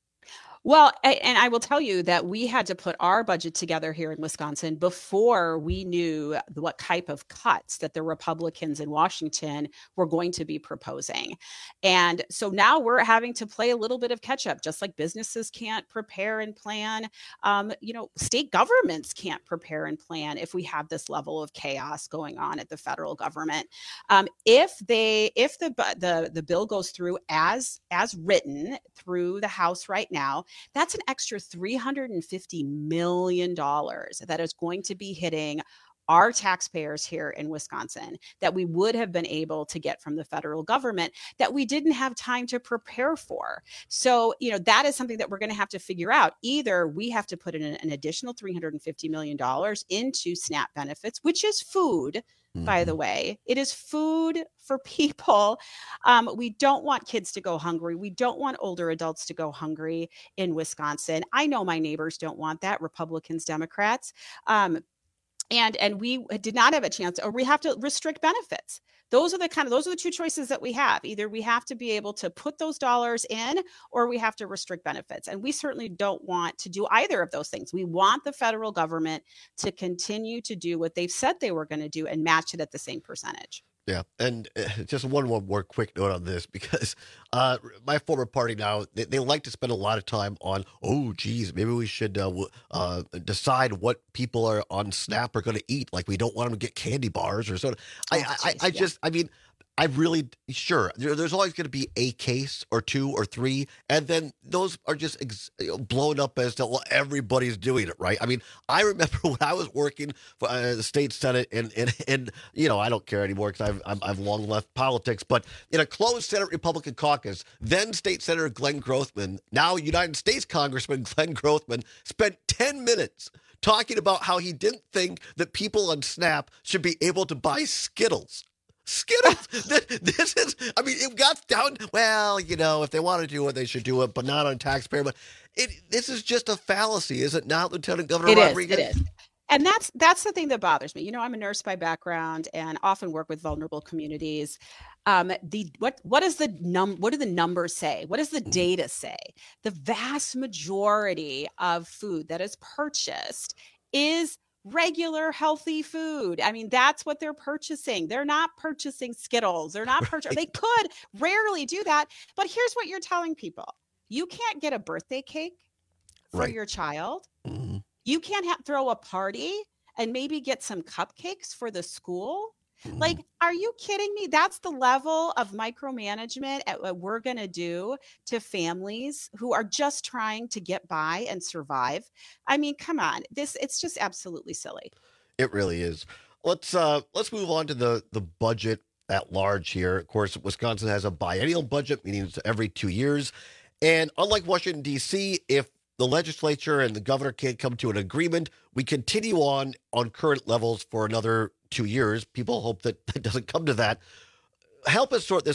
Well, I, and I will tell you that we had to put our budget together here in Wisconsin before we knew what type of cuts that the Republicans in Washington were going to be proposing. And so now we're having to play a little bit of catch up, just like businesses can't prepare and plan. Um, you know, state governments can't prepare and plan if we have this level of chaos going on at the federal government. Um, if they, if the the the bill goes through as as written through the House right now, that's an extra three hundred fifty million dollars that is going to be hitting our taxpayers here in Wisconsin that we would have been able to get from the federal government that we didn't have time to prepare for. So, you know, that is something that we're going to have to figure out. Either we have to put in an, an additional three hundred fifty million dollars into SNAP benefits, which is food, by the way. It is food for people. Um, we don't want kids to go hungry. We don't want older adults to go hungry in Wisconsin. I know my neighbors don't want that, Republicans, Democrats. Um, and and we did not have a chance, or we have to restrict benefits. Those are the kind of, those are the two choices that we have. Either we have to be able to put those dollars in, or we have to restrict benefits. And we certainly don't want to do either of those things. We want the federal government to continue to do what they've said they were going to do and match it at the same percentage. Yeah, and uh, just one, one more quick note on this, because uh, my former party now, they, they like to spend a lot of time on, oh, geez, maybe we should uh, w- uh, decide what people are on SNAP are going to eat. Like, we don't want them to get candy bars or something. I, Oh, I, geez, I yeah. just, I mean, I really, sure, there, there's always going to be a case or two or three, and then those are just ex- you know, blown up as to, well, everybody's doing it, right? I mean, I remember when I was working for uh, the state Senate, and, and, and, you know, I don't care anymore because I've, I've, I've long left politics, but in a closed Senate Republican caucus, then State Senator Glenn Grothman, now United States Congressman Glenn Grothman, spent ten minutes talking about how he didn't think that people on SNAP should be able to buy Skittles. Skittles. this, this is, I mean, it got down, well, you know, if they want to do it, they should do it, but not on taxpayer. But it, this is just a fallacy, is it not, Lieutenant Governor It is, Rodriguez? it is. And that's that's the thing that bothers me. You know, I'm a nurse by background and often work with vulnerable communities. Um, the what what does the num what do the numbers say? What does the data say? The vast majority of food that is purchased is regular healthy food. I mean, that's what they're purchasing. They're not purchasing Skittles. They're not purchasing. They could rarely do that. But here's what you're telling people: you can't get a birthday cake for Right. your child. Mm-hmm. You can't ha- throw a party and maybe get some cupcakes for the school. Like, are you kidding me? That's the level of micromanagement at what we're going to do to families who are just trying to get by and survive. I mean, come on. This, it's just absolutely silly. It really is. Let's uh, let's move on to the, the budget at large here. Of course, Wisconsin has a biennial budget, meaning it's every two years. And unlike Washington, D C, if the legislature and the governor can't come to an agreement, we continue on on current levels for another two years. People hope that it doesn't come to that. Help us sort this out,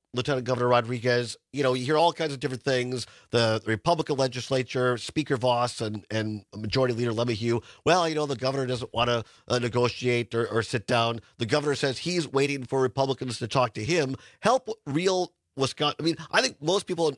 Lieutenant Governor Rodriguez, you know, you hear all kinds of different things. The, the Republican legislature, Speaker Voss and, and Majority Leader LeMahieu, well, you know, the governor doesn't want to uh, negotiate or, or sit down. The governor says he's waiting for Republicans to talk to him. Help real Wisconsin. I mean, I think most people,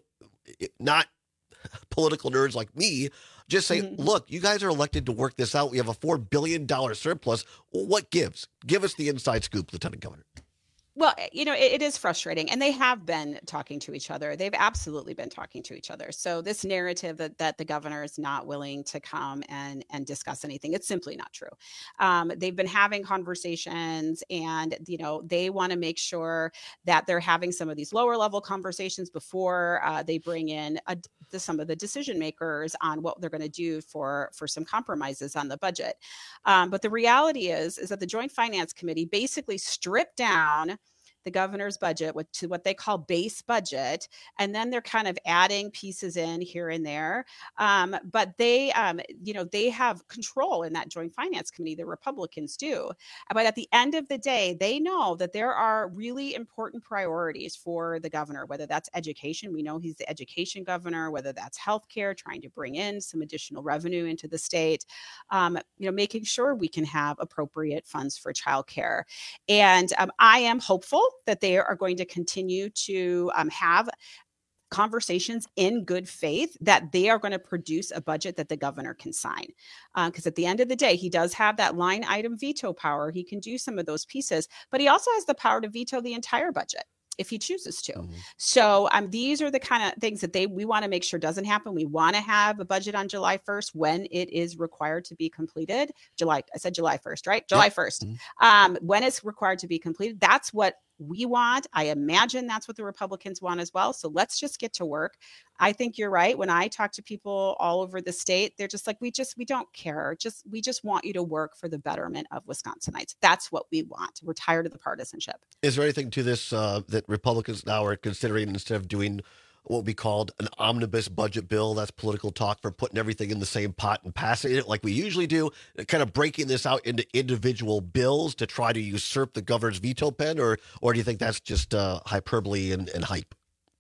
not political nerds like me, just say, mm-hmm. look, you guys are elected to work this out. We have a four billion dollars surplus. Well, what gives? Give us the inside scoop, Lieutenant Governor. Well, you know, it, it is frustrating, and they have been talking to each other. They've absolutely been talking to each other. So this narrative that, that the governor is not willing to come and, and discuss anything, it's simply not true. Um, they've been having conversations, and, you know, they want to make sure that they're having some of these lower level conversations before uh, they bring in a, the, some of the decision makers on what they're going to do for, for some compromises on the budget. Um, but the reality is, is that the Joint Finance Committee basically stripped down the governor's budget with, to what they call base budget. And then they're kind of adding pieces in here and there. Um, but they, um, you know, they have control in that Joint Finance Committee, the Republicans do. But at the end of the day, they know that there are really important priorities for the governor, whether that's education. We know he's the education governor, whether that's healthcare, trying to bring in some additional revenue into the state, um, you know, making sure we can have appropriate funds for childcare. And um, I am hopeful that they are going to continue to um, have conversations in good faith, that they are going to produce a budget that the governor can sign. Because uh, at the end of the day, he does have that line item veto power. He can do some of those pieces, but he also has the power to veto the entire budget if he chooses to. Mm-hmm. So um, these are the kind of things that they we want to make sure doesn't happen. We want to have a budget on July first when it is required to be completed. July, I said July first, right? July first. Mm-hmm. Um, when it's required to be completed, that's what we want. I imagine that's what the Republicans want as well. So let's just get to work. I think you're right. When I talk to people all over the state, they're just like, we just, we don't care. Just, we just want you to work for the betterment of Wisconsinites. That's what we want. We're tired of the partisanship. Is there anything to this uh, that Republicans now are considering, instead of doing what we called an omnibus budget bill, that's political talk for putting everything in the same pot and passing it like we usually do, kind of breaking this out into individual bills to try to usurp the governor's veto pen, or or do you think that's just uh, hyperbole and, and hype?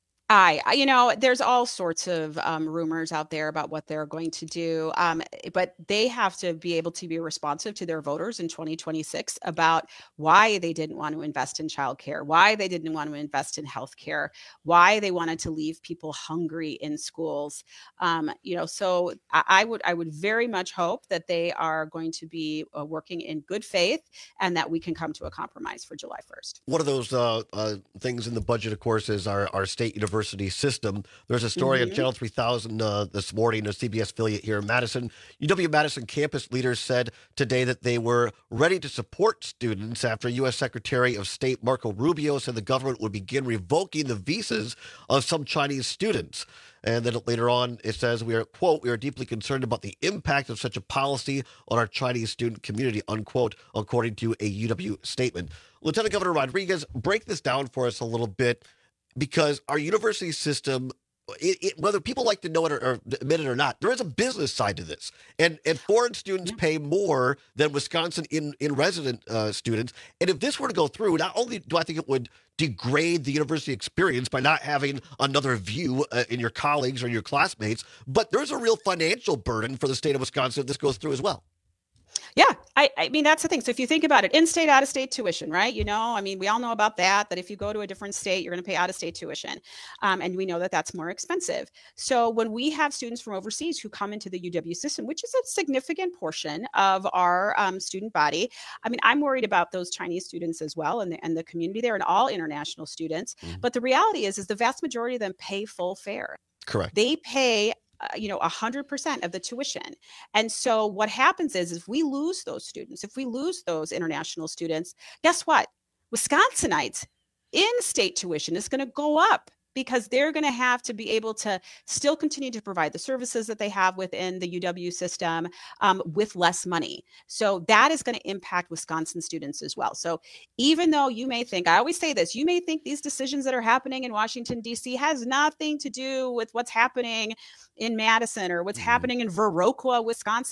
I, you know, there's all sorts of um, rumors out there about what they're going to do, um, but they have to be able to be responsive to their voters in twenty twenty-six about why they didn't want to invest in childcare, why they didn't want to invest in healthcare, why they wanted to leave people hungry in schools. Um, you know, so I, I would I would very much hope that they are going to be uh, working in good faith, and that we can come to a compromise for July first. One of those uh, uh, things in the budget, of course, is our, our state university system. There's a story mm-hmm. on Channel three thousand uh, this morning, a C B S affiliate here in Madison. U W-Madison campus leaders said today that they were ready to support students after U S Secretary of State Marco Rubio said the government would begin revoking the visas of some Chinese students. And then later on, it says, we are, quote, we are deeply concerned about the impact of such a policy on our Chinese student community, unquote, according to a U W statement. Lieutenant Governor Rodriguez, break this down for us a little bit, because our university system, it, it, whether people like to know it or, or admit it or not, there is a business side to this. And and foreign students pay more than Wisconsin in, in resident uh, students. And if this were to go through, not only do I think it would degrade the university experience by not having another view uh, in your colleagues or your classmates, but there's a real financial burden for the state of Wisconsin if this goes through as well. Yeah, I, I mean, that's the thing. So if you think about it, in-state, out-of-state tuition, right? You know, I mean, we all know about that, that if you go to a different state, you're going to pay out-of-state tuition. Um, and we know that that's more expensive. So when we have students from overseas who come into the U W system, which is a significant portion of our um, student body, I mean, I'm worried about those Chinese students as well, and the, and the community there, and all international students. Mm-hmm. But the reality is, is the vast majority of them pay full fare. Correct. They pay Uh, you know, one hundred percent of the tuition. And so what happens is, if we lose those students, if we lose those international students, guess what? Wisconsinites in-state tuition is going to go up, because they're going to have to be able to still continue to provide the services that they have within the U W system um, with less money. So that is going to impact Wisconsin students as well. So even though you may think, I always say this, you may think these decisions that are happening in Washington, D C has nothing to do with what's happening in Madison or what's mm-hmm. happening in Viroqua, Wisconsin.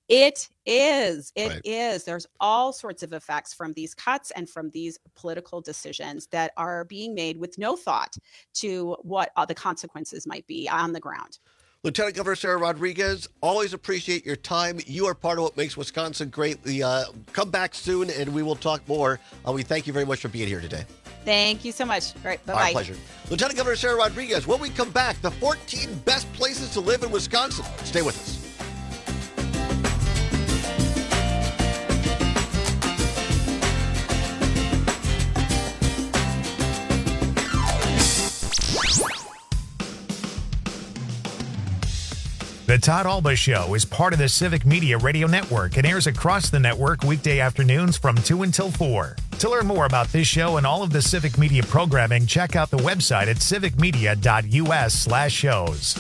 It is. It Right. is. There's all sorts of effects from these cuts and from these political decisions that are being made with no thought to what uh, the consequences might be on the ground. Lieutenant Governor Sarah Rodriguez, always appreciate your time. You are part of what makes Wisconsin great. The, uh, come back soon, and we will talk more. Uh, we thank you very much for being here today. Thank you so much. All right. Bye-bye. Our pleasure. Lieutenant Governor Sarah Rodriguez, when we come back, the fourteen best places to live in Wisconsin. Stay with us. The Todd Alba Show is part of the Civic Media Radio Network and airs across the network weekday afternoons from two until four. To learn more about this show and all of the Civic Media programming, check out the website at civicmedia.us slash shows.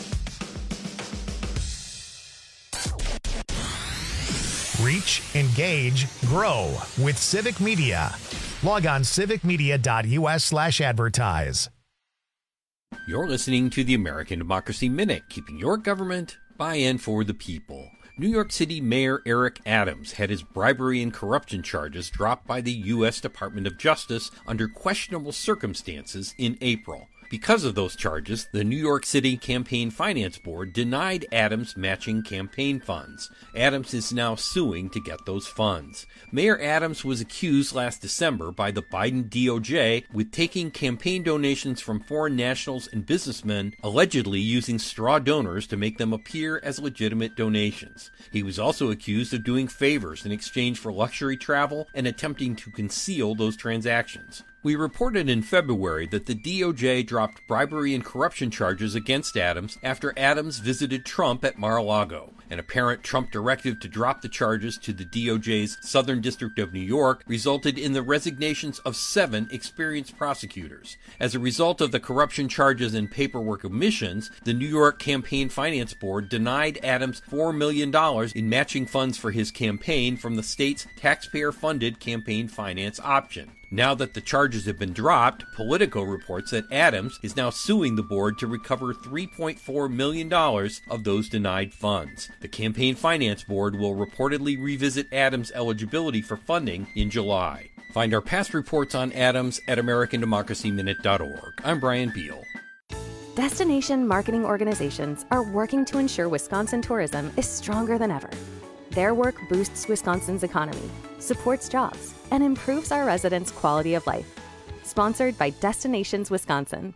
Reach, engage, grow with Civic Media. Log on civicmedia.us slash advertise. You're listening to the American Democracy Minute, keeping your government by and for the people. New York City Mayor Eric Adams had his bribery and corruption charges dropped by the U S Department of Justice under questionable circumstances in April. Because of those charges, the New York City Campaign Finance Board denied Adams matching campaign funds. Adams is now suing to get those funds. Mayor Adams was accused last December by the Biden D O J with taking campaign donations from foreign nationals and businessmen, allegedly using straw donors to make them appear as legitimate donations. He was also accused of doing favors in exchange for luxury travel and attempting to conceal those transactions. We reported in February that the D O J dropped bribery and corruption charges against Adams after Adams visited Trump at Mar-a-Lago. An apparent Trump directive to drop the charges to the D O J's Southern District of New York resulted in the resignations of seven experienced prosecutors. As a result of the corruption charges and paperwork omissions, the New York Campaign Finance Board denied Adams four million dollars in matching funds for his campaign from the state's taxpayer-funded campaign finance option. Now that the charges have been dropped, Politico reports that Adams is now suing the board to recover three point four million dollars of those denied funds. The Campaign Finance Board will reportedly revisit Adams' eligibility for funding in July. Find our past reports on Adams at american democracy minute dot org. I'm Brian Beal. Destination marketing organizations are working to ensure Wisconsin tourism is stronger than ever. Their work boosts Wisconsin's economy, supports jobs, and improves our residents' quality of life. Sponsored by Destinations Wisconsin.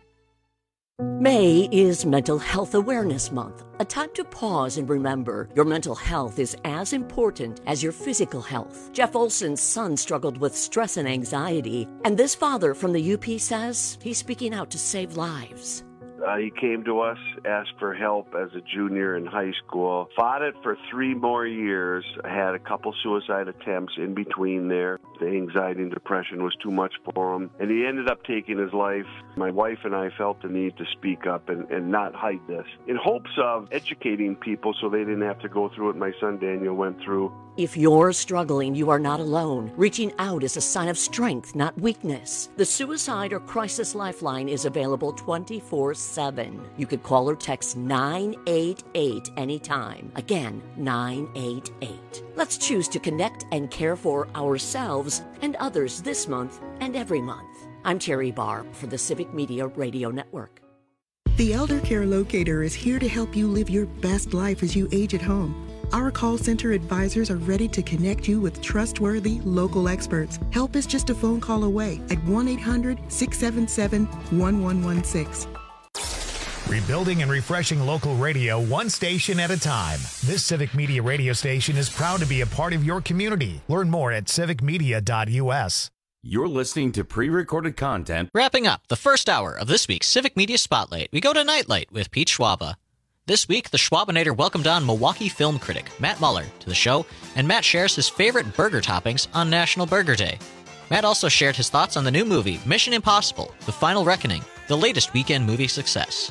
May is Mental Health Awareness Month, a time to pause and remember your mental health is as important as your physical health. Jeff Olson's son struggled with stress and anxiety, and this father from the U P says he's speaking out to save lives. Uh, he came to us, asked for help as a junior in high school, fought it for three more years, had a couple suicide attempts in between there. The anxiety and depression was too much for him, and he ended up taking his life. My wife and I felt the need to speak up and, and not hide this, in hopes of educating people so they didn't have to go through what my son Daniel went through. If you're struggling, you are not alone. Reaching out is a sign of strength, not weakness. The Suicide or Crisis Lifeline is available twenty-four seven. You could call or text nine eight eight anytime. Again, nine eight eight. Let's choose to connect and care for ourselves and others this month and every month. I'm Terry Barr for the Civic Media Radio Network. The Elder Care Locator is here to help you live your best life as you age at home. Our call center advisors are ready to connect you with trustworthy local experts. Help is just a phone call away at one eight hundred six seven seven one one one six. Rebuilding and refreshing local radio one station at a time. This Civic Media radio station is proud to be a part of your community. Learn more at civic media dot u s. You're listening to pre-recorded content. Wrapping up the first hour of this week's Civic Media Spotlight, we go to Nightlight with Pete Schwaba. This week, the Schwabinator welcomed on Milwaukee film critic Matt Muller to the show, and Matt shares his favorite burger toppings on National Burger Day. Matt also shared his thoughts on the new movie Mission Impossible: The Final Reckoning, the latest weekend movie success.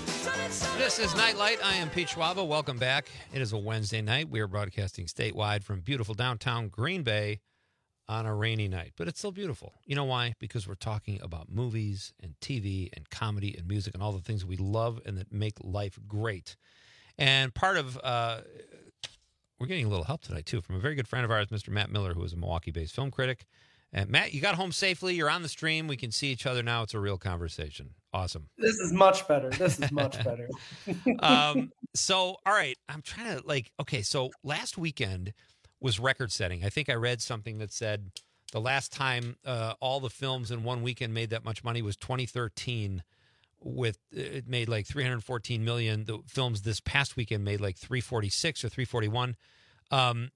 This is Nightlight. I am Pete Schwaba. Welcome back. It is a Wednesday night. We are broadcasting statewide from beautiful downtown Green Bay on a rainy night, but it's still beautiful. You know why? Because we're talking about movies and T V and comedy and music and all the things we love and that make life great. And part of uh, we're getting a little help tonight, too, from a very good friend of ours, Mister Matt Miller, who is a Milwaukee-based film critic. And Matt, you got home safely. You're on the stream. We can see each other now. It's a real conversation. Awesome. This is much better. This is much better. um, so, all right. I'm trying to, like, okay, so last weekend was record-setting. I think I read something that said the last time uh, all the films in one weekend made that much money was twenty thirteen. With it made like three hundred fourteen million. The films this past weekend made like three forty-six or three forty-one. Um,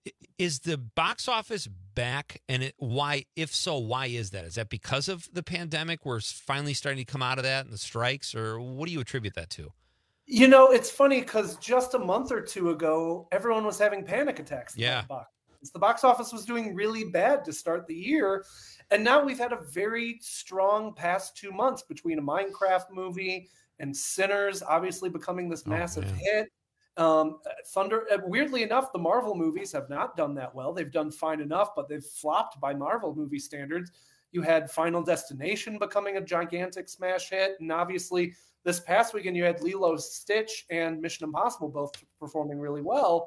is the box office back? And it, why, if so, why is that? Is that because of the pandemic? We're finally starting to come out of that and the strikes, or what do you attribute that to? You know, it's funny because just a month or two ago, everyone was having panic attacks. Yeah. The box. the box office was doing really bad to start the year. And now we've had a very strong past two months between a Minecraft movie and Sinners, obviously becoming this massive oh, hit. Um, Thunder, weirdly enough, the Marvel movies have not done that well. They've done fine enough, but they've flopped by Marvel movie standards. You had Final Destination becoming a gigantic smash hit. And obviously this past weekend, you had Lilo Stitch and Mission Impossible both performing really well.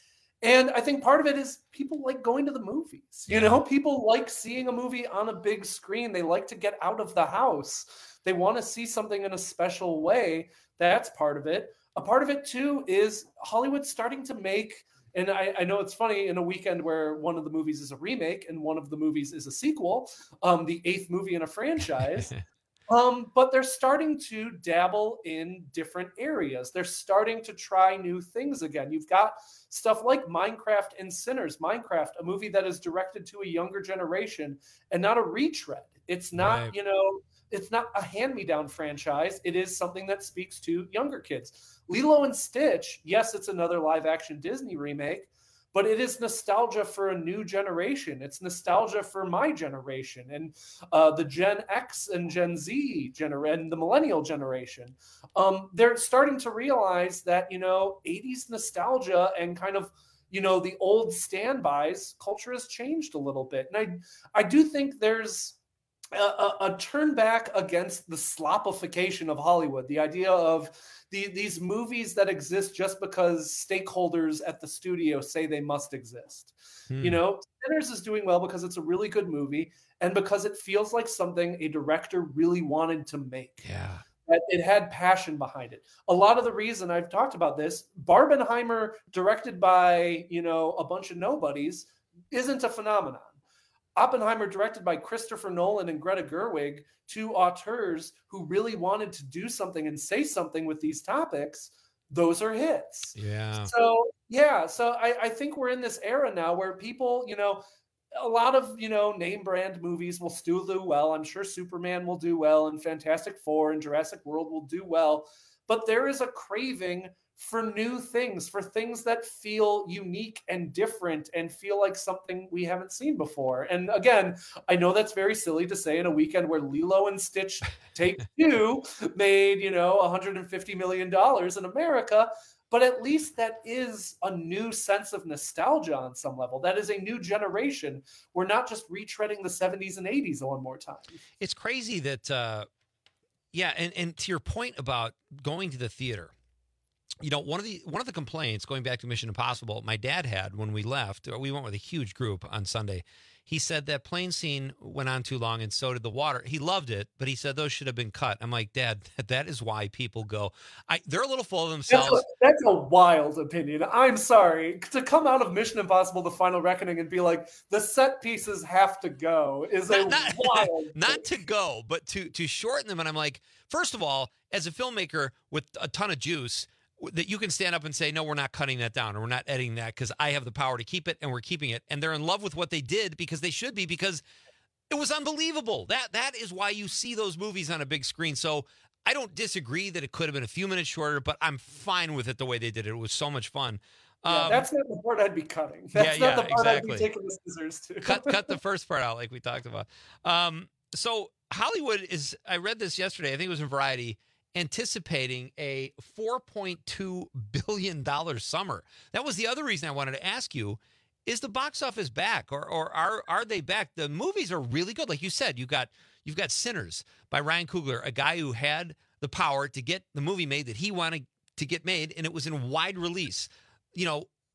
And I think part of it is people like going to the movies. You know, people like seeing a movie on a big screen. They like to get out of the house. They want to see something in a special way. That's part of it. A part of it, too, is Hollywood starting to make, and I, I know it's funny, in a weekend where one of the movies is a remake and one of the movies is a sequel, um, the eighth movie in a franchise. Um, but they're starting to dabble in different areas. They're starting to try new things again. You've got stuff like Minecraft and Sinners. Minecraft, a movie that is directed to a younger generation and not a retread. It's not, right. you know, it's not a hand-me-down franchise. It is something that speaks to younger kids. Lilo and Stitch, yes, it's another live-action Disney remake, but it is nostalgia for a new generation. It's nostalgia for my generation and uh, the Gen X and Gen Z gener- and the millennial generation. Um, they're starting to realize that, you know, eighties nostalgia and kind of, you know, the old standbys, culture has changed a little bit. And I, I do think there's a, a, a turn back against the slopification of Hollywood, the idea of The, these movies that exist just because stakeholders at the studio say they must exist. Hmm. You know, Sinners is doing well because it's a really good movie and because it feels like something a director really wanted to make. Yeah. That it had passion behind it. A lot of the reason I've talked about this, Barbenheimer, directed by, you know, a bunch of nobodies, isn't a phenomenon. Oppenheimer, directed by Christopher Nolan and Greta Gerwig, two auteurs who really wanted to do something and say something with these topics, those are hits. Yeah. So, yeah. So I, I think we're in this era now where people, you know, a lot of, you know, name brand movies will still do well. I'm sure Superman will do well and Fantastic Four and Jurassic World will do well. But there is a craving for new things, for things that feel unique and different and feel like something we haven't seen before. And again, I know that's very silly to say in a weekend where Lilo and Stitch Take Two made, you know, one hundred fifty million dollars in America, but at least that is a new sense of nostalgia on some level. That is a new generation. We're not just retreading the seventies and eighties one more time. It's crazy that, uh, yeah, and, and to your point about going to the theater, you know, one of the one of the complaints, going back to Mission Impossible, my dad had when we left, we went with a huge group on Sunday. He said that plane scene went on too long, and so did the water. He loved it, but he said those should have been cut. I'm like, Dad, that is why people go. I, they're a little full of themselves. That's a, that's a wild opinion. I'm sorry. To come out of Mission Impossible, The Final Reckoning, and be like, the set pieces have to go is a not, wild Not to go, but to, to shorten them. And I'm like, first of all, as a filmmaker with a ton of juice, that you can stand up and say, no, we're not cutting that down or we're not editing that because I have the power to keep it and we're keeping it. And they're in love with what they did because they should be, because it was unbelievable. That That is why you see those movies on a big screen. So I don't disagree that it could have been a few minutes shorter, but I'm fine with it the way they did it. It was so much fun. Yeah, um, that's not the part I'd be cutting. That's yeah, not yeah, the part exactly. I'd be taking the scissors to. cut, cut the first part out like we talked about. Um, so Hollywood is, I read this yesterday, I think it was in Variety, anticipating a four point two billion dollars summer. That was the other reason I wanted to ask you, is the box office back or or are are they back? The movies are really good. Like you said, you got you've got Sinners by Ryan Coogler, a guy who had the power to get the movie made that he wanted to get made, and it was in wide release. You know,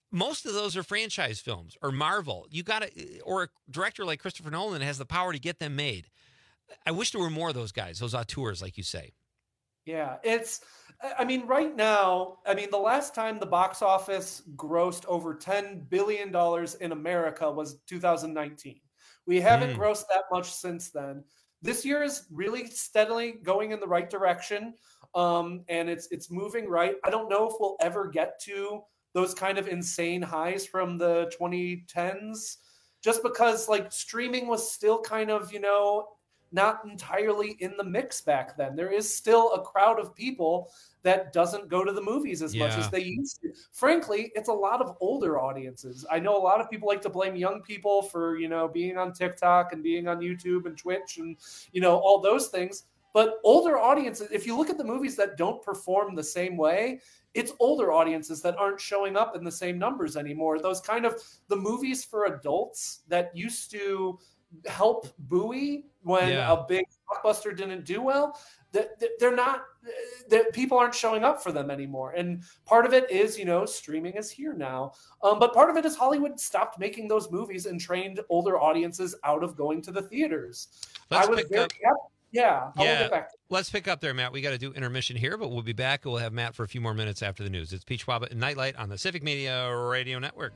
most of those are franchise films or Marvel. You got to, or a director like Christopher Nolan has the power to get them made. I wish there were more of those guys, those auteurs, like you say. Yeah, it's, I mean, right now, I mean, the last time the box office grossed over ten billion dollars in America was two thousand nineteen. We haven't mm. grossed that much since then. This year is really steadily going in the right direction, um, and it's it's moving right. I don't know if we'll ever get to those kind of insane highs from the twenty tens, just because like streaming was still kind of, you know, not entirely in the mix back then. There is still a crowd of people that doesn't go to the movies as yeah. much as they used to. Frankly, it's a lot of older audiences. I know a lot of people like to blame young people for, you know, being on TikTok and being on YouTube and Twitch and, you know, all those things. But older audiences, if you look at the movies that don't perform the same way, it's older audiences that aren't showing up in the same numbers anymore. Those kind of the movies for adults that used to help buoy when yeah. a big blockbuster didn't do well, that they're not, that people aren't showing up for them anymore. And part of it is, you know, streaming is here now. Um, but part of it is Hollywood stopped making those movies and trained older audiences out of going to the theaters. Let's I was pick very, up. yep, yeah. I'll Yeah, get back to let's pick up there, Matt. We got to do intermission here, but we'll be back. We'll have Matt for a few more minutes after the news. It's Pete Schwab and Nightlight on the Civic Media Radio Network.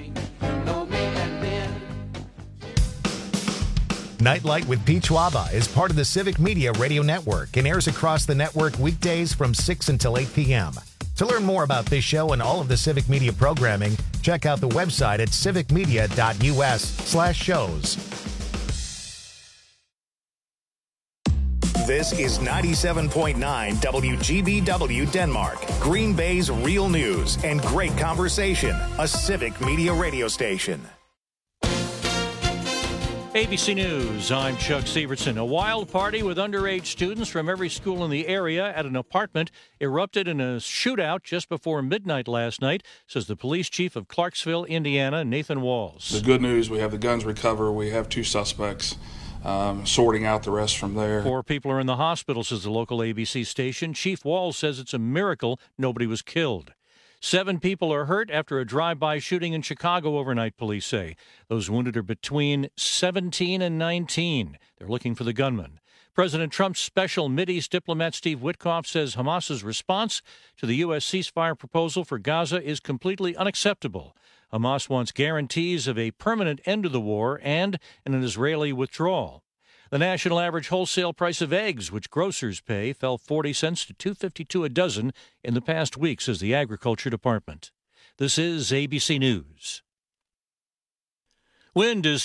Nightlight with Pete Schwaba is part of the Civic Media Radio Network and airs across the network weekdays from six until eight p.m. To learn more about this show and all of the Civic Media programming, check out the website at civicmedia.us slash shows. This is ninety-seven point nine W G B W Denmark, Green Bay's real news and great conversation, a Civic Media radio station. A B C News, I'm Chuck Severson. A wild party with underage students from every school in the area at an apartment erupted in a shootout just before midnight last night, says the police chief of Clarksville, Indiana, Nathan Walls. The good news, we have the guns recovered. We have two suspects, um, sorting out the rest from there. Four people are in the hospital, says the local A B C station. Chief Walls says it's a miracle nobody was killed. Seven people are hurt after a drive-by shooting in Chicago overnight, police say. Those wounded are between seventeen and nineteen. They're looking for the gunman. President Trump's special Mideast diplomat Steve Witkoff says Hamas's response to the U S ceasefire proposal for Gaza is completely unacceptable. Hamas wants guarantees of a permanent end to the war and an Israeli withdrawal. The national average wholesale price of eggs, which grocers pay, fell forty cents to two dollars and fifty-two cents a dozen in the past week, says the Agriculture Department. This is A B C News. Wind is